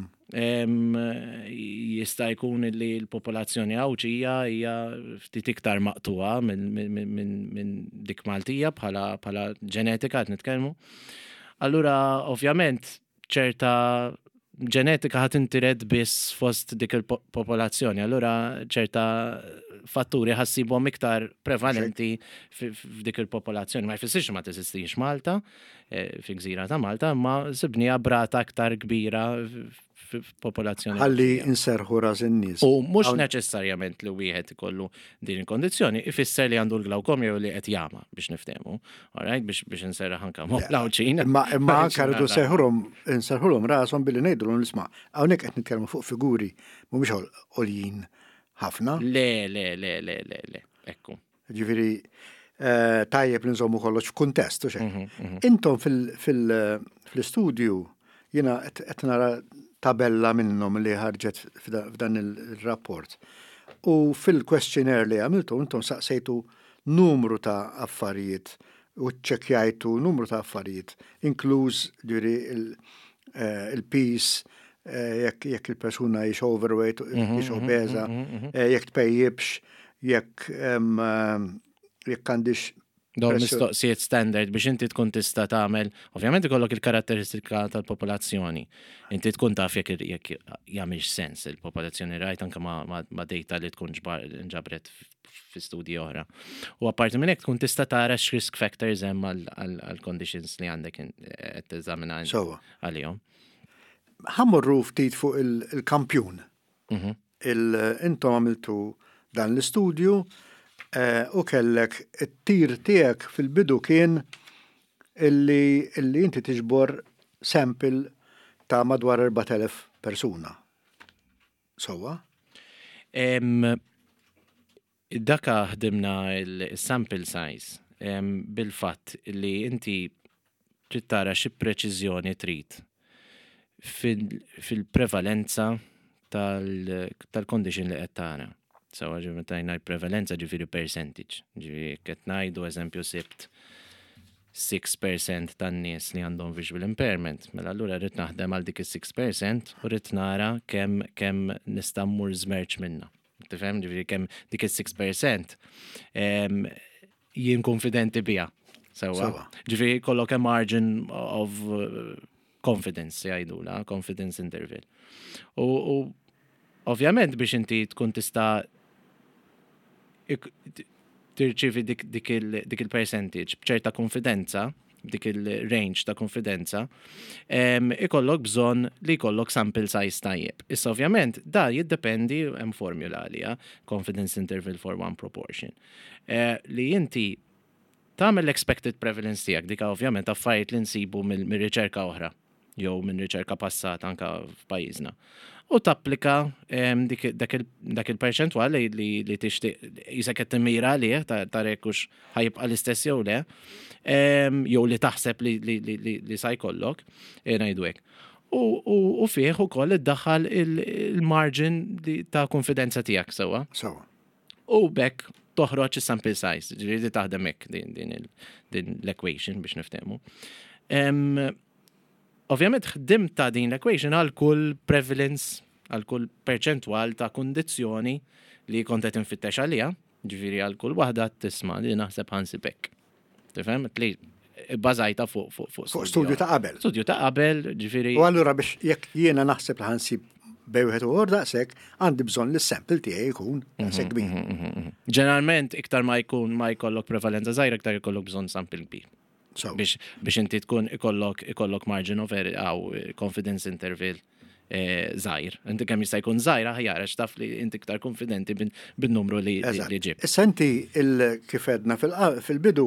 Jista' jkun li l-popolazzjoni Awċija hija ftit iktar maqtuha minn dik Maltija bħala ġenetika qed nitkellmu. Allura ovvjament ċerta ġenetika ħadd intired biss fost dik il-popolazzjoni, allura ċerta fatturi ħassibhom iktar prevalenti f'dik il-popolazzjoni. Ma jfissirx ma teżistix Malta, fi gżira ta' Malta, ma sibniha brata aktar kbira f'popolazzjoni. Ħalli inserħu ras in-nies. U mhux neċessarjament li wieħed ikollu din il-kondizzjoni, ifisser li għandu l-glawkom jew li qed jama biex niftehmu. Alright, biex biex inserraħ anke l-Awċin. Imma imma anke rridu nserħulhom inserħulhom rashom billi ngħidulhom nisma' hawnhekk qed nitkellmu fuq figuri mhumiex għoljin ħafna. Le, le, le, le, le, le, ekku. Ġifieri tajjeb li nżommu kollox f'kuntest u xejn. Intom fil-istudju jiena qed nara tabella minnhom li ħarġet f'dan il-rapport. U fil-questionnaire li għamiltu, intom saqsejtu numru ta' affarijiet u ċċekkjajtu numru ta' affarijiet, inkluż ġiri il-peace, jekk il-persuna jiex overweight, jiex obeza, jekk tpejjibx, jekk jekk għandix Dawn mistoqsijiet standard biex inti tkun tista' tagħmel, ovvjament ikollok il-karatteristika tal-popolazzjoni. Inti tkun taf jekk jekk jagħmilx sens il-popolazzjoni rajt anke ma' data li tkun ġabret fi studji oħra. U apparti minn hekk tkun tista' tara x'risk factors hemm għall-conditions li għandek qed teżamina għalihom. Ħammurru ftit fuq il-kampjun. Intom għamiltu dan l-istudju u kellek it-tir tiegħek fil-bidu kien illi illi inti tiġbor sample ta' madwar erba' telef persuna. Sowa? Daka ħdimna il-sample size bil-fatt li inti trid tara xi preċiżjoni trid fil-prevalenza tal-condition li qed tara. So ġifieri tajna l-prevalenza ġifieri percentage. Ġifieri qed ngħidu eżempju sibt six percent tan-nies li għandhom visual impairment. Mela allura rrid naħdem għal dik is-six percent u rrid nara kemm kemm nista' mmur żmerġ minnha. Tifhem ġifieri kemm dik is-six percent jien konfidenti biha. Sewwa. Ġifieri kollok a margin of confidence jgħidula, confidence interval. U ovvjament biex inti tkun tista' tirċivi dik il-percentage b'ċerta konfidenza, dik il-range ta' konfidenza, ikollok bżonn li jkollok sample size tajjeb. Issa ovvjament da jiddependi hemm formula għalija, confidence interval for one proportion. Li inti tagħmel l-expected prevalence tiegħek dik ovvjament affarijiet li nsibu mill-riċerka oħra jew minn riċerka passata anke f'pajjiżna. U tapplika dak il-perċentwal li tixtieq isek qed timmira għalih tara hux ħajibqa' l-istess jew le, jew li taħseb li sa jkollok, ngħidu hekk. U fih ukoll iddaħħal il-margin ta' konfidenza tiegħek sewwa. Sewwa. U bekk toħroġ is-sample size, ġifieri taħdem hekk din l-equation biex niftehmu. Ovvjament ħdim ta' din l-equation għal kull prevalence, għal kull perċentwal ta' kondizzjoni li kont qed infittex għalija, ġifieri għal kull waħda tisma' li naħseb ħansib hekk. Tifhem? Tli bbażajta fuq fuq fuq studju ta' qabel. Studju ta' qabel, ġifieri. U allura biex jekk jiena naħseb li ħansib bejwieħed uħor daqshekk, għandi bżonn li s-sample tiegħi jkun daqshekk kbir. Ġeneralment iktar ma jkun ma jkollok prevalenza żgħira iktar jkollok bżonn sample kbir. So. Biex, biex inti tkun ikollok, ikollok margin of error għaw confidence interval żgħir. Inti kemm jista' jkun żgħira ħajara taf li inti iktar konfidenti bin-numru li li ġib. Issa inti kif edna fil-bidu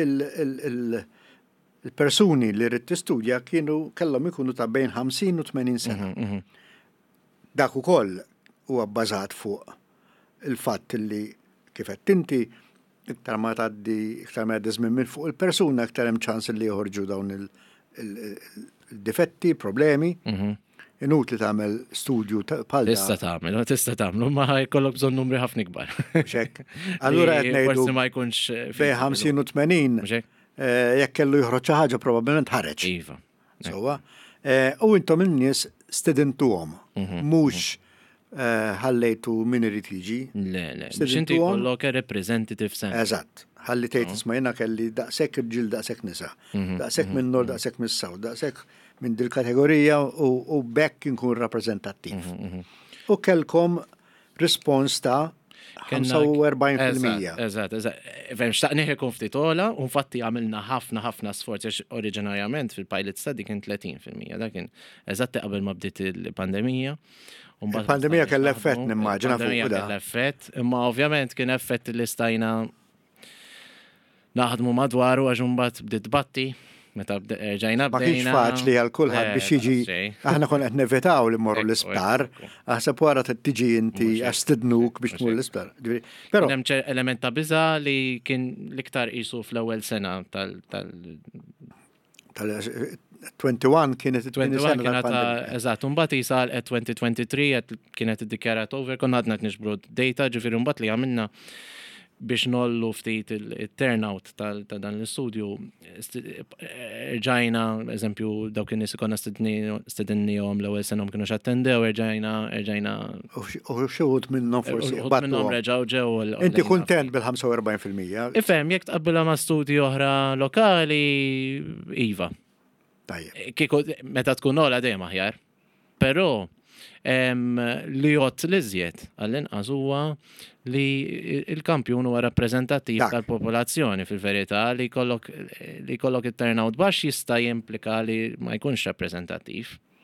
il-persuni li rrid tistudja kienu kellhom ikunu ta' bejn ħamsin u tmenin sena. Dak ukoll huwa bbażat fuq il-fatt li kif qed inti iktar ma tgħaddi iktar ma żmien minn fuq il-persuna iktar hemm ċans li joħorġu dawn il-difetti, problemi. Inutli tagħmel studju bħal Tista' tagħmel, tista' tagħmlu, ma jkollok bżonn numri ħafna kbar. Xek. Allura qed ngħidu forsi ma jkunx bejn ħamsin u tmenin jekk kellu joħroġ xi ħaġa probabbilment ħareġ. Iva. Sewwa. U intom in-nies stedintuhom, mhux ħallejtu min irid jiġi. Le, le, biex inti jkollok representative sample. Eżatt. Ħalli tgħid isma' jiena kelli daqshekk irġiel daqshekk nisa, daqshekk minn nord daqshekk mis-saw, daqshekk minn dil kategorija u bekk inkun rappreżentattiv. U kellkom rispons ta' ħamsa u erbgħin fil-mija. Eżatt, eżatt. Fem xtaqni ikun ftit ola u infatti għamilna ħafna ħafna sforzi oriġinarjament fil-pilot study kien tletin fil-mija. Dak kien eżatt qabel ma bdiet il-pandemija. Il-pandemija kell effett nimmaġina fuq da. Il-pandemija kell effett, imma ovvjament kien effett li stajna naħdmu madwaru għax imbagħad bdiet batti, meta rġajna bdejna. Ma kienx faċli għal kulħadd biex jiġi aħna kon qed nevetaw li mmorru l-isptar, aħseb wara tiġi inti għax stidnuk biex tmur l-isptar. Però hemm element ta' biża li kien l-iktar qisu fl-ewwel sena tal tal-twenty-one kienet it-tieni sena tal-pandemija. Eżatt, mbagħad isal qed twenty twenty-three kienet iddikjarat over, konna għadna nixbru data ġifieri mbagħad li għamilna biex nollu ftit il-turnout ta' dan l-istudju. Rġajna, eżempju, dawk in-nies ikonna stedennihom l-ewwel senhom kienu x'attendew, rġajna rġajna. U xi wħud minnhom forsi Uħud minnhom reġgħu ġew. Inti kuntent bil-ħamsa u erbgħin fil-mija? Ifhem, jekk tqabbilha ma' studji oħra lokali, iva. Tajjeb. Kieku meta tkun ola dejjem aħjar. Però li jgħod li żjed għall-inqas huwa li il-kampjun huwa rappreżentattiv tal-popolazzjoni fil-verità li jkollok li jkollok it-turnout baxx jista' jimplika li ma jkunx rappreżentattiv.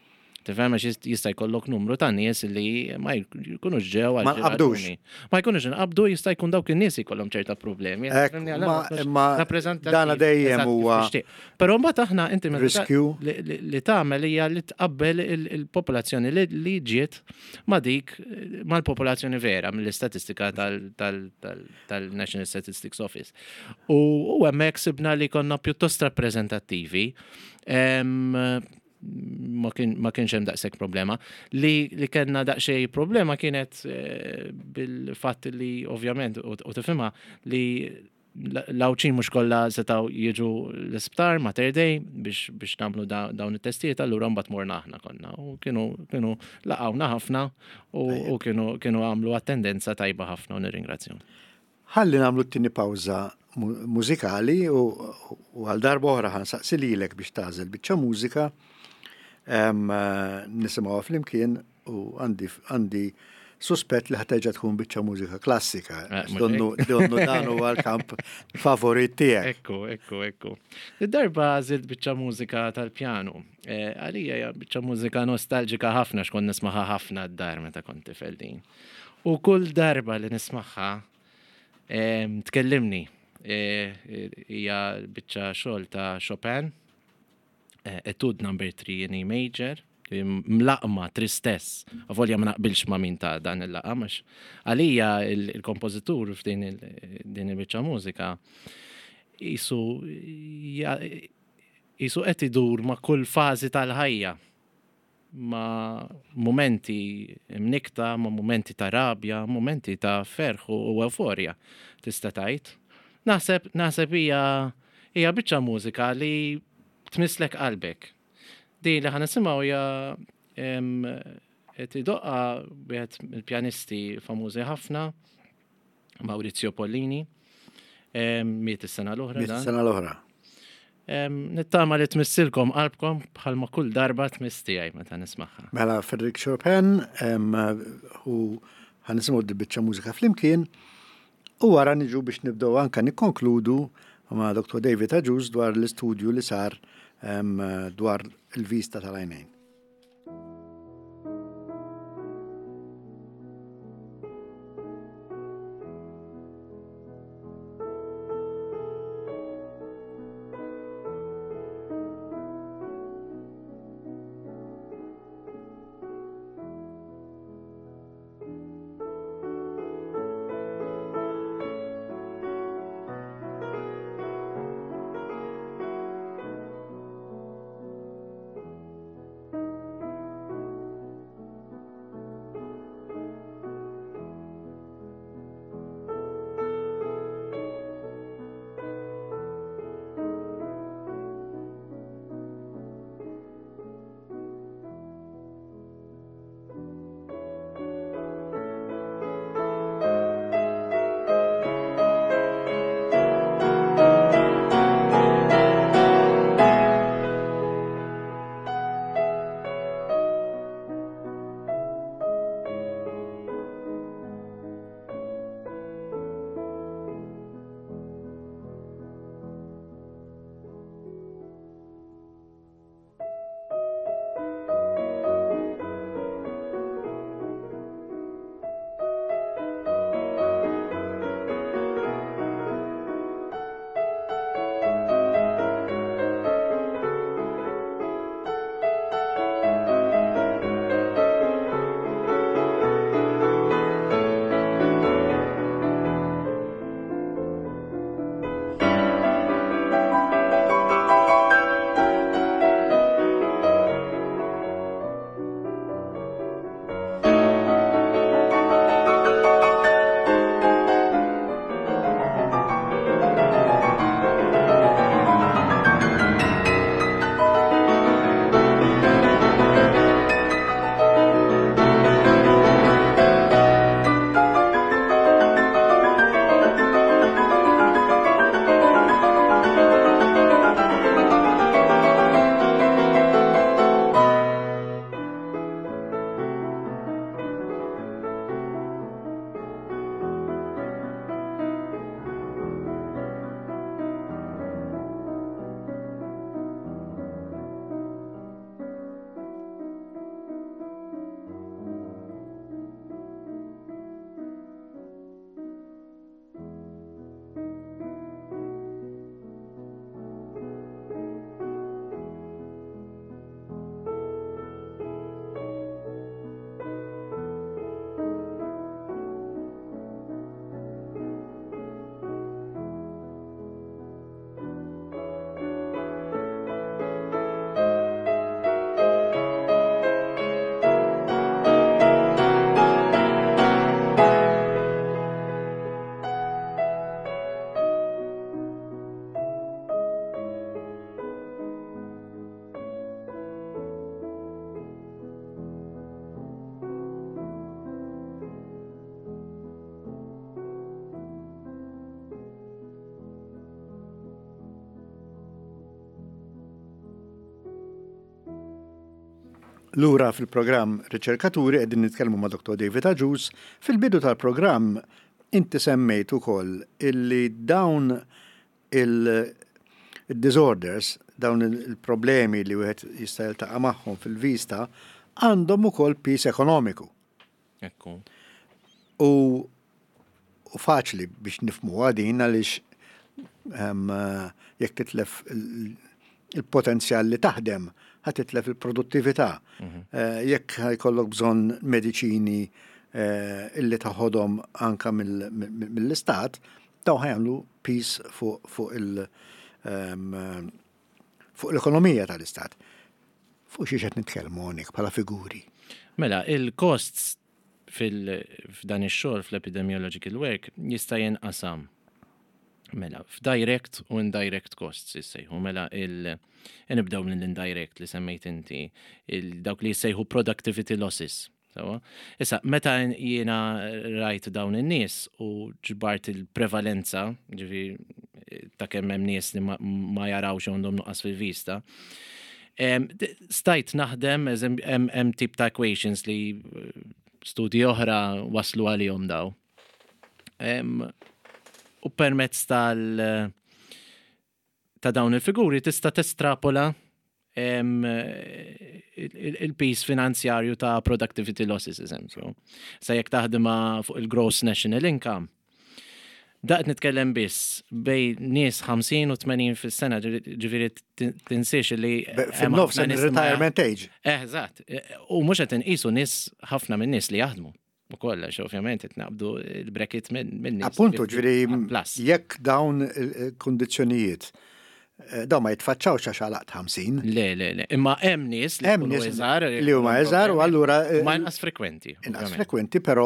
Tifhem għax jista' jkollok numru ta' nies li ma jkunux ġew għal Ma nqabdux. raġuni. Ma jkunux inqabdu jista' jkun dawk in-nies ikollhom ċerta problemi. Ek, Tifhemni, ma- għal mhux imma rappreżentattiv, dana dejjem eżatt kif huwa tixtieq. Però mbagħad aħna inti meta ta- riskju. li- li li tagħmel hija li tqabbel il- il-popolazzjoni li li ġiet ma' dik mal-popolazzjoni vera mill-istatistika tal- tal- tal- tal-National Statistics Office. U u hemmhekk sibna li konna pjuttost rappreżentattivi. Em, ma kien ma kienx hemm daqshekk problema. Li li kellna daqsxejn problema kienet eh, bil-fatt li ovvjament u u tifhimha li l-awċin mhux kollha setgħu jiġu l-isptar Mater Dei biex biex nagħmlu da- dawn it-testijiet, allura mbagħad morna aħna konna. U kienu kienu laqgħuna ħafna u u kienu kienu għamlu attendenza tajba ħafna u nirringrazzjahom. Ħalli nagħmlu t-tieni pawża mu- mużikali u u għal darba oħra ħansaqsi lilek biex tażel biċċa mużika em, eh, nisimgħuha flimkien u għandi għandi suspett li ħateġa tkun biċċa mużika klassika. Eh, mhux Donnu donnu dan huwa l-kamp favorit tiegħek. Ekku, ekku, ekku. Id-darba zilt biċċa mużika tal-pjanu. Eh, Għalija hija biċċa mużika nostalġika ħafna x'kon nismaħa ħafna d-dar meta kont tifel din. U kull darba li nismaħħa em, tkellimni. Eh, Hija biċċa xogħol ta' Chopin, eh, Etude number three in E major, mlaqma tristess, għavolja ma naqbilx ma min ta' dan il-laqma, għalija il- il-kompozitur f'din il- din il-biċċa mużika jisu ja- jisu qed idur ma' kull fażi tal-ħajja, ma' momenti mnikta, ma' momenti ta' rabja, momenti ta' ferħ u euforja tista' tgħid. Naħseb naħseb hija hija biċċa mużika li tmislek qalbek. Di li ħana nisimgħu hija em, qed idoqqa wieħed mill-pjanisti famużi ħafna, Maurizio Pollini, em, miet is-sena l-oħra Miet dan. sena l-oħra. Em, Nittama li tmissilkom qalbkom bħalma kull darba tmiss tiegħi meta nismaħħa. Mela Frederic Chopin em, u ħanisimgħu d-biċċa mużika flimkien u wara niġu biex nibdew anka nikkonkludu ma' doktor David Aġuz dwar l-istudju li sar em, dwar il-vista tal-għajnejn. Thank Lura fil-programm Riċerkaturi qegħdin nitkellmu ma' Doktor David Aġus. Fil-bidu tal-programm inti semmejt ukoll illi dawn il-disorders, dawn il-problemi li wieħed jista' jiltaqa' magħhom fil-vista għandhom ukoll pis ekonomiku. Ekku. U u faċli biex nifhmu għadin għaliex jekk titlef il-potenzjal li taħdem ħad titlef il-produttività. Jekk jkollok bżonn mediċini illi taħodhom anka mill-istat, daw ħajamlu pis fuq l-ekonomija tal-istat. Fuq xi qed nitkellmu hawnhekk bħala figuri. Mela, il-costs f'dan ix-xogħol fl-epidemiological work jista' jinqasam. Mela, f'direct u indirect costs jissejħu. Mela, nibdew minn l-indirect li semmejt inti, dawk li jissejħu productivity losses. Issa, meta jiena rajt dawn in-nies u ġbart il-prevalenza, ġifi ta' kemm hemm nies li ma jarawx għandhom nuqqas fil-vista, stajt naħdem hemm tip ta' equations li studji oħra waslu għalihom daw. U permezz tal ta' dawn il-figuri tista' testrapola il-pis finanzjarju ta' productivity losses, eżempju. Sa jekk taħdima fuq il-gross national income, daqt nitkellem biss bej nies ħamsin u tmenin fis-sena, ġifieri tinsiex li fin-nofs il-retirement age. Eżatt. U mhux qed inqisu nies ħafna minn nies li jaħdmu. U kollox, ovvjament, qed naqbdu il-bracket minn nies. Appuntu, ġifieri jekk dawn il-kundizzjonijiet daw ma jitfaċċawx għax għalaqt ħamsin. Le, le, le. Imma hemm nies li huma eżar. Li huma eżar u allura ma inqas frekwenti. Inqas frekwenti, però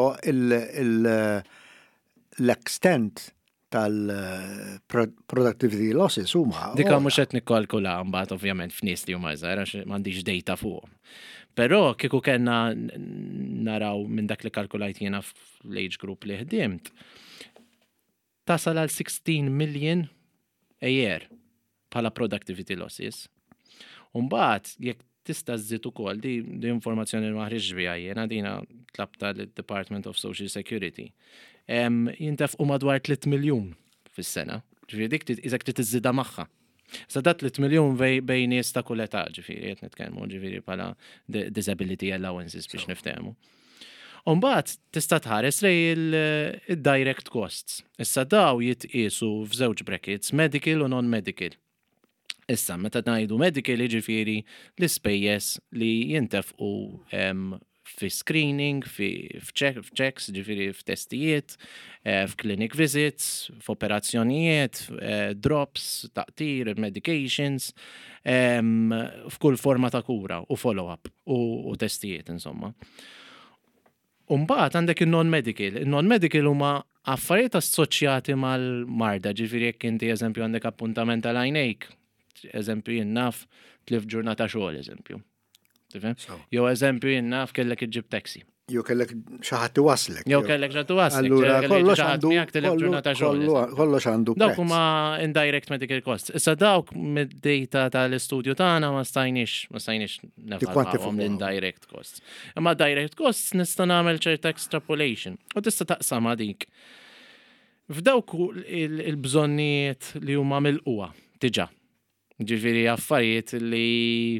l-extent tal-productivity losses huma. Dika mhux qed nikkalkula mbagħad ovvjament f'nies li huma eżar għax m'għandix data fuqhom. Però kieku kellna naraw minn dak li kalkulajt jiena fl-age group li ħdimt, tasal għal sixteen million a year bħala productivity losses. Umbagħad jekk tista' żżid ukoll di informazzjoni ma ħriġx biha jiena dina tlabta lid-Department of Social Security. Jintefqu madwar tliet miljun fis-sena. Ġifieri dik iżek trid iżżidha magħha. Sa dat tliet miljun bejn nies ta' kull età, ġifieri qed nitkellmu ġifieri bħala disability allowances biex niftehmu. Umbagħad tista' tħares lej il-direct costs. Issa daw jitqiesu f'żewġ brackets, medical u non-medical. Issa, meta ngħidu medical jiġifieri l-ispejjeż li jintefqu fi screening, f'checks, ġifieri f'testijiet, f'clinic visits, f'operazzjonijiet, drops, taqtir, medications, f'kull forma ta' kura u follow-up u testijiet, insomma. Umbagħad għandek il-non-medical. Il-non-medical huma affarijiet assoċjati mal-marda, ġifieri jekk inti eżempju għandek appuntament tal-għajnejk, eżempju jinnaf tlif ġurnata xogħol, eżempju. Jew eżempju jinnaf kellek iġġib taxi. Jew kellek xi ħadd iwaslek. Jew kellek xi ħadd iwaslek. Allura kollox għandu ġurnata xogħol. Kollox għandu. Dawk huma indirect medical costs. Issa dawk mid-data tal-istudju tagħna ma stajniex ma stajniex nevalwahom l-indirect costs. Imma direct costs nista' nagħmel ċerta extrapolation u tista' taqsam dik. F'dawk il-bżonnijiet li huma milquha diġà. Ġifieri affarijiet li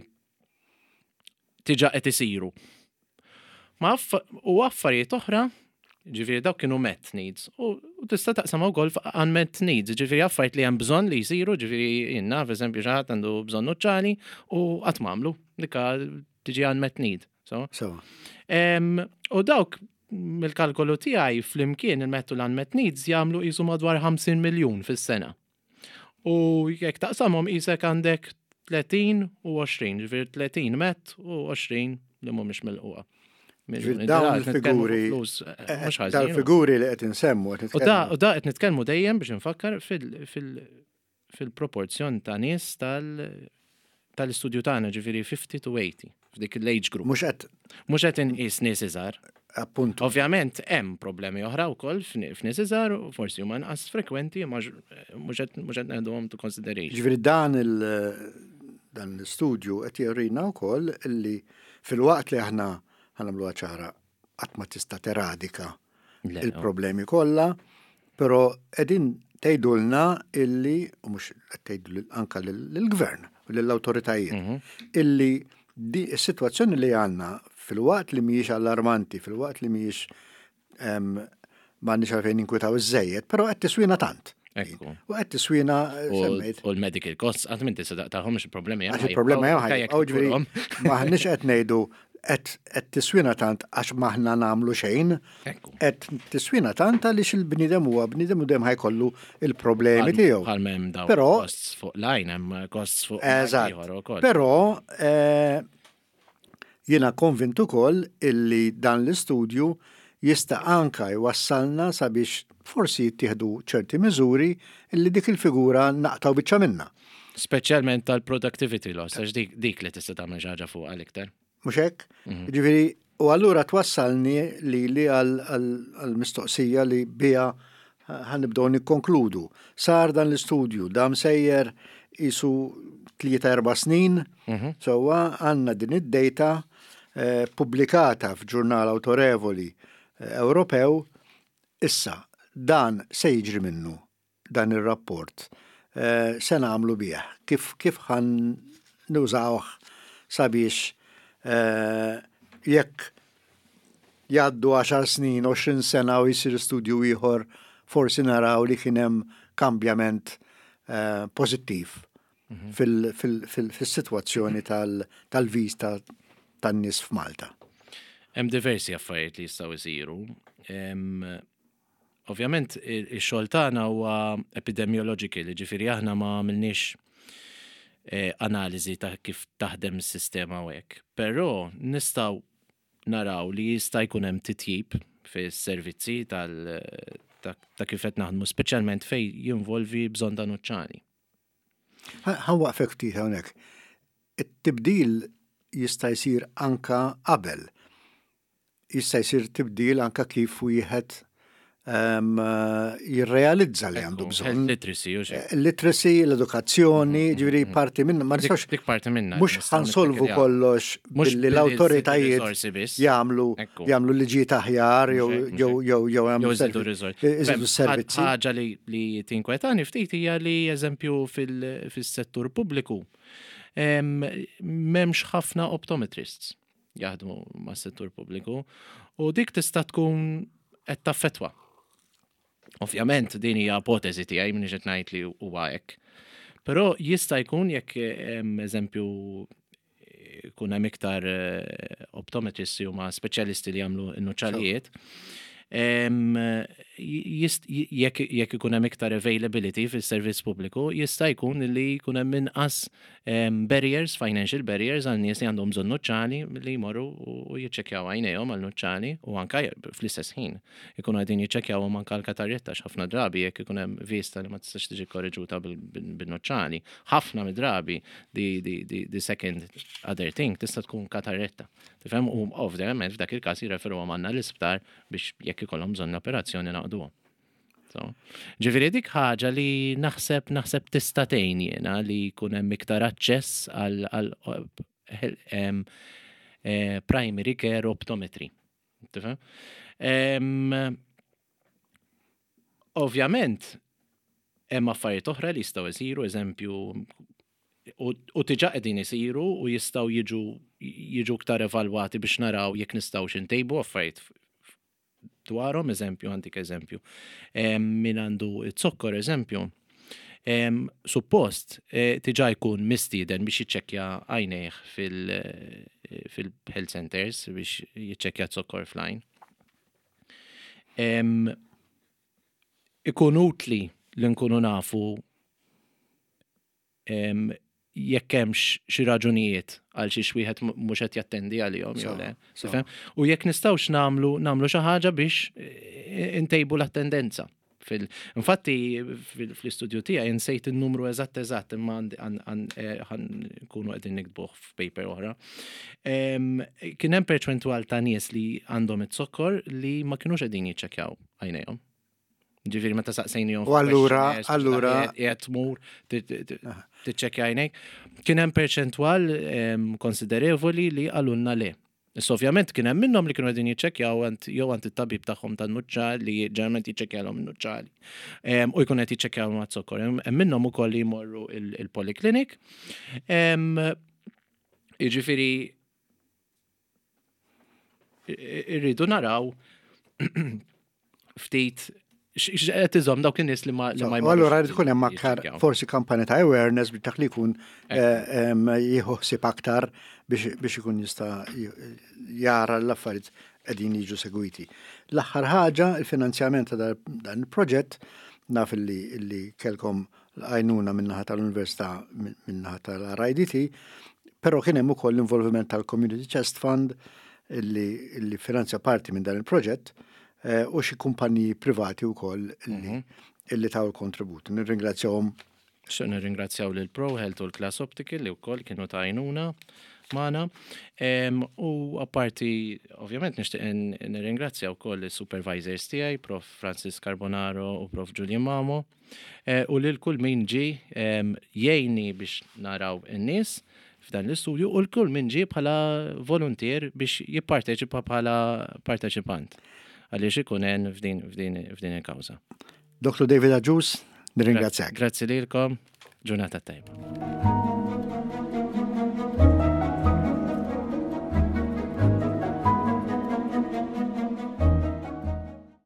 tiġa qed isiru. Ma u affarijiet oħra, ġifieri dawk kienu met needs, u tista' taqsam wkoll unmet needs, ġifieri affarijiet li hemm bżonn li jsiru, ġifieri jiena f'eżempju xi ħadd għandu bżonn uċċali u qatt m'għamlu, dika tiġi unmet need. U dawk mill-kalkolu tiegħi flimkien il-mettu l-unmet needs jagħmlu qisu madwar ħamsin miljun fis-sena. U jekk taqsamhom qisek għandek tletin u għoxrin, ġifieri tletin met u għoxrin li mhumiex milquha. Dawn il-figuri, dal-figuri li qed insemmu qed nitkellmu. U da qed nitkellmu dejjem biex infakkar fil-proporzjon ta' nies tal-istudju tagħna, ġifieri fifty to eighty f'dik l-age group. Mhux qed mhux qed inqis nies iżgħar. Appuntu. Ovvjament hemm problemi oħra wkoll f'nies iżgħar u forsi huma inqas frekwenti mhux qed ngħiduhom to consideration. Ġifieri dan il dan l-istudju qed jurina wkoll li fil-waqt li aħna ħanamluha ċara qatt ma tista' teradika il-problemi kollha, però qegħdin tgħidulna illi u mhux qed tgħidu anke lill-gvern u lill-awtoritajiet illi di s-sitwazzjoni li għandna fil-waqt li mhijiex allarmanti, fil-waqt li mhijiex m'għandniex għalfejn ninkwitaw iż-żejjed, però qed tiswina tant. U qed tiswina semmejt. U l-medical costs qatt minn tista' tagħhomx il-problemi Għax il-problema hemm ħajja. M'aħniex qed ngħidu qed tiswina tant għax maħna nagħmlu xejn, qed tiswina tant għaliex il-bniedem huwa bniedem u dejjem ħajkollu il-problemi tiegħu. Bħal m'hemm dawn costs fuq line, hemm costs fuq ieħor ukoll. Però jiena konvint ukoll illi dan l-istudju jista' anka jwassalna sabiex forsi jittieħdu ċerti miżuri illi dik il-figura naqtaw biċċa minnha. Speċjalment tal-productivity loss, għax dik li tista' tagħmel xi ħaġa fuq għal-iktar. Mhux hekk? Jiġifieri u allura twassalni li li għall-mistoqsija li biha ħanibdew nikkonkludu. Sar dan l-istudju dam sejjer isu tlieta erba' snin, sewwa għandna din id-data pubblikata f'ġurnal awtorevoli Ewropew, issa dan se jiġri minnu dan ir-rapport. Se nagħmlu bih, kif kif ħan nużawh sabiex jekk jgħaddu għaxar snin, għoxrin sena u jisir studju ieħor, forsi naraw li kien hemm kambjament pożittiv fil-sitwazzjoni tal-vista tan-nies f'Malta. Hemm diversi affarijiet li jistgħu jsiru. Ovvjament ix-xogħol tagħna huwa epidemiological, ġifieri aħna ma għamilniex analiżi ta' kif taħdem is-sistema u hekk. Però nistgħu naraw li jista' jkun hemm titjib fis-servizzi ta' kif qed naħdmu, speċjalment fejn jinvolvi bżonn ta' nuċċani. Ħanwaqfek ftit hawnhekk. It-tibdil jista' jsir anka qabel. Jista' jsir tibdil anka kif wieħed jirrealizza li għandu bżonn. Literacy, u xejn. Literacy, l-edukazzjoni, ġifieri parti minna. Ma nistax dik parti minna. Mhux ħansolvu kollox billi l-awtoritajiet jagħmlu jagħmlu liġijiet aħjar jew jew jew jew jew iżidu servizzi. Ħaġa li tinkwetani ftit hija li eżempju fis-settur pubbliku m'hemmx ħafna optometrists jaħdmu mas-settur pubbliku u dik tista' tkun qed taffettwa. Ovvjament din hija ipotezi tiegħi minn qed ngħid li huwa hekk. Però jista' jkun jekk eżempju jkun hemm iktar optometristi huma speċjalisti li jagħmlu n-nuċċalijiet, jekk ikun hemm iktar availability fis-servizz pubbliku, jista' jkun li jkun hemm inqas barriers, financial barriers għal nies li għandhom bżonn nuċċali li jmorru u jiċċekkjaw għajnejhom għal nuċċali u anke fl-istess ħin ikunu qegħdin jiċċekkjawhom anke l-katarjetta x'ħafna drabi jekk ikun hemm vista li ma tistax tiġi korreġuta bin-nuċċali. Ħafna mid-drabi di second other thing tista' tkun kataretta. Tifhem u ovvjament f'dak il-każ jirreferuhom għandna l-isptar biex jekk ikollhom bżonn operazzjoni naqduhom. Ġifieri dik ħaġa li naħseb naħseb tista' tgħin jiena li jkun hemm iktar aċċess għal primary care optometry. Tifhem? Ovvjament hemm affarijiet oħra li jistgħu jsiru, eżempju u diġà qegħdin isiru u jistgħu jiġu jiġu iktar evalwati biex naraw jekk nistgħux intejbu affarijiet dwarhom, eżempju, għandik eżempju. Min għandu it-zokkor, eżempju, suppost diġà jkun mistieden biex jiċċekkja għajnejh fil-health centers biex jiċċekkja t-zokkor f'line. Ikun utli li nkunu nafu jekk hemmx xi raġunijiet għal xi wieħed mhux qed jattendi għalihom jew le. U jekk nistgħux nagħmlu nagħmlu xi ħaġa biex intejbu l-attendenza. Infatti fl-istudju tiegħi insejt in-numru eżatt eżatt imma nkunu qegħdin nikdbuh f'paper oħra. Kien hemm perċentwal ta' nies li għandhom it-zokkor li ma kinux qegħdin jiċċekkjaw għajnejhom. Ġifieri meta saqsejnihom. U allura allura qed tmur tiċċekkja għajnejk. Kien hemm perċentwal konsiderevoli li qalulna le. Issa ovvjament kien hemm minnhom li kienu qegħdin jiċċekkjaw ant jew ant it-tabib tagħhom tan-nuċċal li ġeneralment jiċċekkjalhom in-nuċċali. U jkun qed jiċċekkjaw mat-sokkor. Hemm minnhom ukoll li jmorru il-poliklinik. Jiġifieri irridu naraw ftit x'qed iżomm dawk in-nies li ma li ma jmorrux. Allura rrid ikun hemm aktar forsi kampanja ta' awareness biex dak li jkun jieħu ħsieb aktar biex ikun jista' jara l-affarijiet qegħdin jiġu segwiti. L-aħħar ħaġa il-finanzjament ta' dan il-proġett naf illi kellkom għajnuna min-naħa tal-Università min-naħa tal-R I D T, però kien hemm ukoll l-involviment tal-Community Chest Fund illi finanzja parti minn dan il-proġett u xi kumpaniji privati wkoll illi taw il-kontribut. Nirringrazzjawhom. Xo nirringrazzjaw lil Pro Health u l-Class Optical li wkoll kienu ta' għajnuna magħna. U apparti ovvjament nixtieq nirringrazzja wkoll is-supervisors tiegħi, Prof Francis Carbonaro u Prof Julian Mamo. U lil kull min ġi jgħinni biex naraw in-nies f'dan l-istudju u l-kull min ġi bħala volunteer biex jipparteċipa bħala parteċipant. Għaliex ikun hemm f'din il-kawża. Doktor David Aġus, nirringrazzjak. Grazzi lilkom, ġurnata tajba.